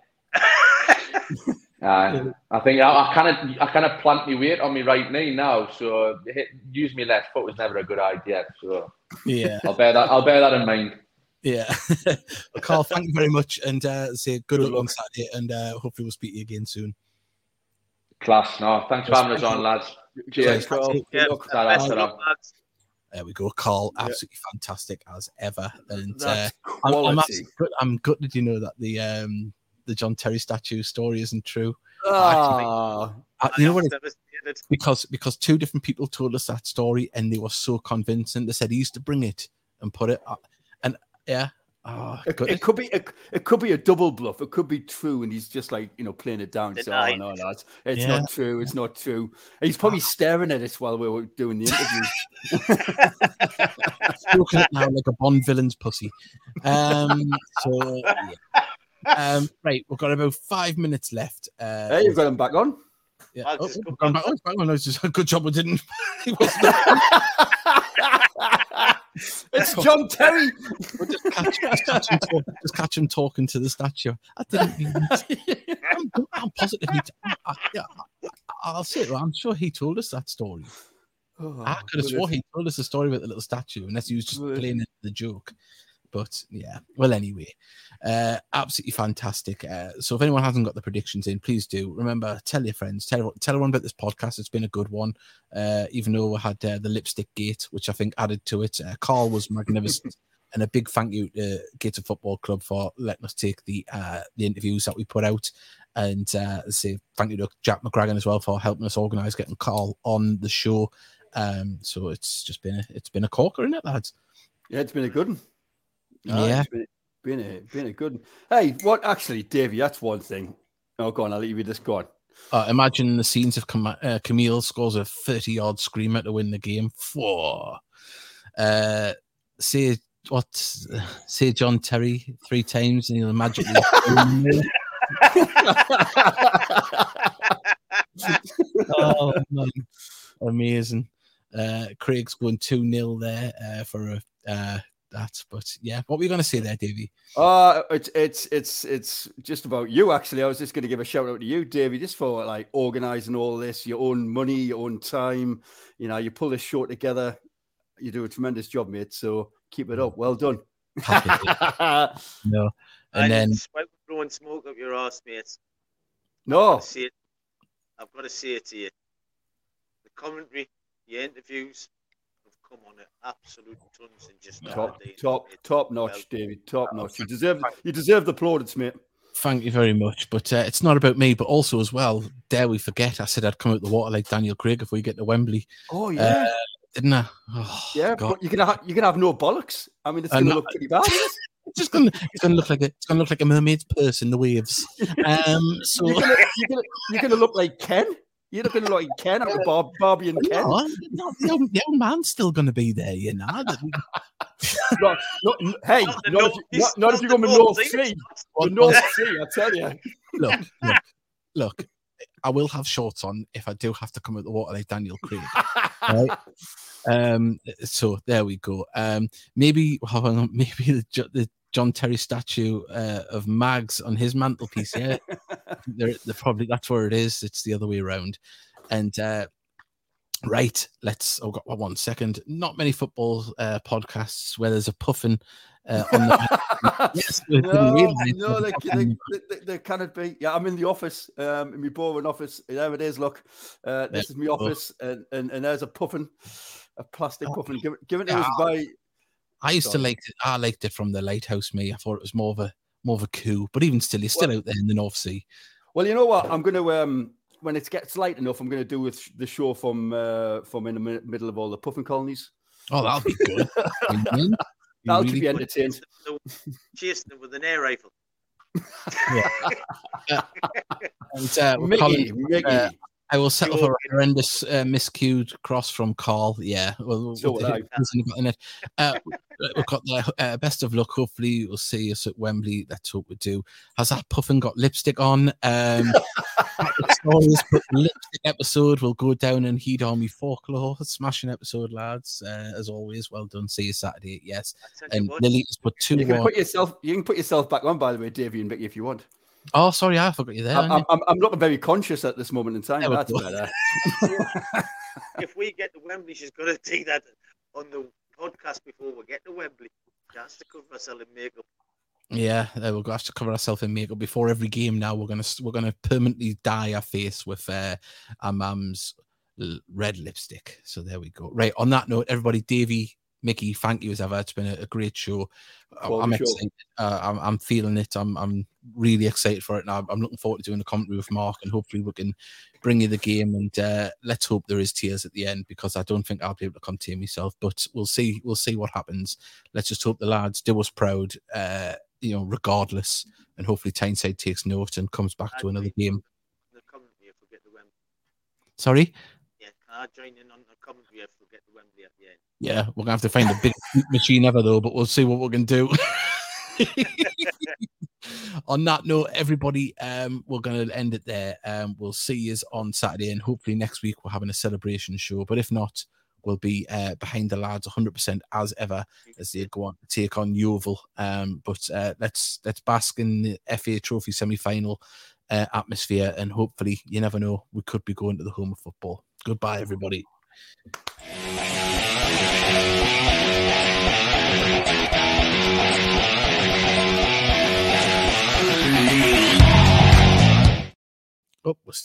Speaker 7: I,
Speaker 10: uh, I think I kind of I kind of plant my weight on my right knee now, so hit, use my left foot was never a good idea. So
Speaker 5: yeah,
Speaker 10: I'll bear that. I'll bear that in mind.
Speaker 5: Yeah, well, Carl, thank you very much, and uh, say good luck on Saturday, and uh, hopefully we'll speak to you again soon.
Speaker 10: Class, no, thanks for having us on, lads. Cheers, Carl.
Speaker 7: Yeah, best luck, lads.
Speaker 5: There we go, Carl. Absolutely yeah. fantastic as ever, and
Speaker 6: uh,
Speaker 5: I'm, I'm, good, I'm gutted, you know, that the um, the John Terry statue story isn't true.
Speaker 6: Oh.
Speaker 5: Actually, you know what? It, because because two different people told us that story, and they were so convincing. They said he used to bring it and put it up, and yeah. Oh,
Speaker 6: it, it could be it, it could be a double bluff. It could be true, and he's just like, you know, playing it down. So, oh no, lads, it's yeah. not true. It's not true. And he's probably staring at us while we were doing the interview.
Speaker 5: Looking at now like a Bond villain's pussy. Um, so yeah. Um, right, we've got about five minutes left. Uh,
Speaker 6: hey, you've got him back on.
Speaker 5: Yeah, oh, back on. Back on. It's a good job we didn't.
Speaker 6: It's John Terry.
Speaker 5: We'll just, catch, just, catch him talk, just catch him talking to the statue. I didn't mean it. I'm, I'm positive. He, I, I, yeah, I'll say it. I'm sure he told us that story. Oh, I could have swore he told us the story about the little statue, unless he was just playing the joke. But yeah, well, anyway, uh, absolutely fantastic. Uh, so if anyone hasn't got the predictions in, please do. Remember, tell your friends, tell tell everyone about this podcast. It's been a good one, uh, even though we had uh, the lipstick gate, which I think added to it. Uh, Carl was magnificent, and a big thank you to Gator Football Club for letting us take the uh, the interviews that we put out, and uh, say thank you to Jack McGragan as well for helping us organise getting Carl on the show. Um, so it's just been a, it's been a corker, isn't it, lads?
Speaker 6: Yeah, it's been a good one.
Speaker 5: Oh, yeah,
Speaker 6: it's been, been a been a good. Hey, what actually, Davey? That's one thing. Oh, go on. I'll leave you this. Go on.
Speaker 5: Uh, imagine the scenes of Cam- uh, Camille scores a thirty-yard screamer to win the game. Four. Uh, say what? Say John Terry three times, and you'll magically. Oh man, amazing! Uh, Craig's going two nil there uh, for a. Uh, that but yeah, what were you going to say there, Davey?
Speaker 6: Uh it's it's it's it's just about you. Actually, I was just going to give a shout out to you, Davey, just for like organizing all this, your own money, your own time. You know, you pull this show together. You do a tremendous job, mate, so keep it up. Well done.
Speaker 5: No, and
Speaker 7: I
Speaker 5: then
Speaker 7: throwing smoke up your ass, mate.
Speaker 6: No,
Speaker 7: I've got, it. I've got to say it to you. The commentary, your interviews come on it, absolute tons and just
Speaker 6: top, top, top notch, well, David, top notch. You deserve, you deserve the plaudits, mate.
Speaker 5: Thank you very much. But uh, it's not about me, but also as well. Dare we forget? I said I'd come out the water like Daniel Craig if we get to Wembley.
Speaker 6: Oh yeah,
Speaker 5: uh, didn't I? Oh,
Speaker 6: yeah,
Speaker 5: God.
Speaker 6: But you're gonna have, you're gonna have no bollocks. I mean, it's gonna look pretty bad.
Speaker 5: It's just gonna, it's gonna look like a, it's gonna look like a mermaid's purse in the waves. Um, so
Speaker 6: you're gonna, you're gonna, you're gonna look like Ken. You're not going to look like Ken out of Bar- Barbie and Ken.
Speaker 5: No, no, the, old, the old man's still going to be there, you know.
Speaker 6: not, not, hey, not, not, if, not, not if you go to North Sea. The North Sea, I tell you.
Speaker 5: Look, look, look. I will have shorts on if I do have to come out the water like Daniel Craig. Right? Um. So there we go. Um. Maybe, well, maybe the the. John Terry statue uh, of Mags on his mantelpiece. Yeah, they're, they're probably that's where it is. It's the other way around. And uh, right, let's. Oh, got one second. Not many football uh, podcasts where there's a puffin Uh, on the, yes,
Speaker 6: no, no, they, they, they, they cannot be. Yeah, I'm in the office, um, in my boring office. There it is. Look, uh, this yeah. is my office, and, and and there's a puffin, a plastic puffin. Give, give it to
Speaker 5: yeah,
Speaker 6: us by.
Speaker 5: I used Sorry. to like it. I liked it from the lighthouse. Me, I thought it was more of a more of a coup. But even still, you're still well, out there in the North Sea.
Speaker 6: Well, you know what? I'm going to um when it gets light enough, I'm going to do with the show from uh, from in the mi- middle of all the puffin colonies.
Speaker 5: Oh, that'll be good.
Speaker 6: That'll really keep you entertained.
Speaker 7: Chasing them with an air rifle.
Speaker 5: Yeah. uh, and, uh,
Speaker 6: Mickey,
Speaker 5: Colin,
Speaker 6: Mickey.
Speaker 5: Uh, I will settle for a horrendous uh, miscued cross from Carl. Yeah. Well,
Speaker 6: so
Speaker 5: we'll, in it. Uh, we've got the uh, best of luck. Hopefully, we'll see us at Wembley. Let's hope we do. Has that puffin got lipstick on? Um, stories, but the lipstick episode will go down in Heed Army folklore. Smashing episode, lads. Uh, as always, well done. See you Saturday. Yes. And Lily has put two.
Speaker 6: You can
Speaker 5: on.
Speaker 6: put yourself. You can put yourself back on, by the way, Davey and Mickey, if you want.
Speaker 5: Oh, sorry, I forgot you there.
Speaker 6: I'm, I'm, I'm looking very conscious at this moment in time.
Speaker 5: There
Speaker 6: That's better.
Speaker 7: If we get to Wembley, she's going to take that on the podcast before we get to Wembley. She has to cover herself in makeup.
Speaker 5: Yeah, uh, we'll have to cover ourselves in makeup before every game. Now we're gonna we're gonna permanently dye our face with uh, our mum's l- red lipstick. So there we go. Right. On that note, everybody, Davey, Mickey, thank you as ever. It's been a, a great show. Quality I'm excited. Uh, I'm, I'm feeling it. I'm I'm really excited for it now. I'm looking forward to doing the commentary with Mark, and hopefully we can bring you the game. And uh, let's hope there is tears at the end, because I don't think I'll be able to contain myself. But we'll see. We'll see what happens. Let's just hope the lads do us proud. Uh, you know, regardless, and hopefully Tyneside takes note and comes back to another game.
Speaker 7: The commentary if we get to Wembley.
Speaker 5: Sorry?
Speaker 7: Yeah, can I join in on the commentary if we get to Wembley at the end?
Speaker 5: Yeah, we're gonna have to find the biggest machine ever though, but we'll see what we can do. On that note, everybody, um, we're gonna end it there. Um, we'll see you on Saturday, and hopefully next week we're having a celebration show. But if not, we'll be uh, behind the lads one hundred percent as ever as they go on to take on Yeovil. Um, but uh, let's let's bask in the F A Trophy semi-final uh, atmosphere, and hopefully, you never know, we could be going to the home of football. Goodbye, everybody. Oh, we're still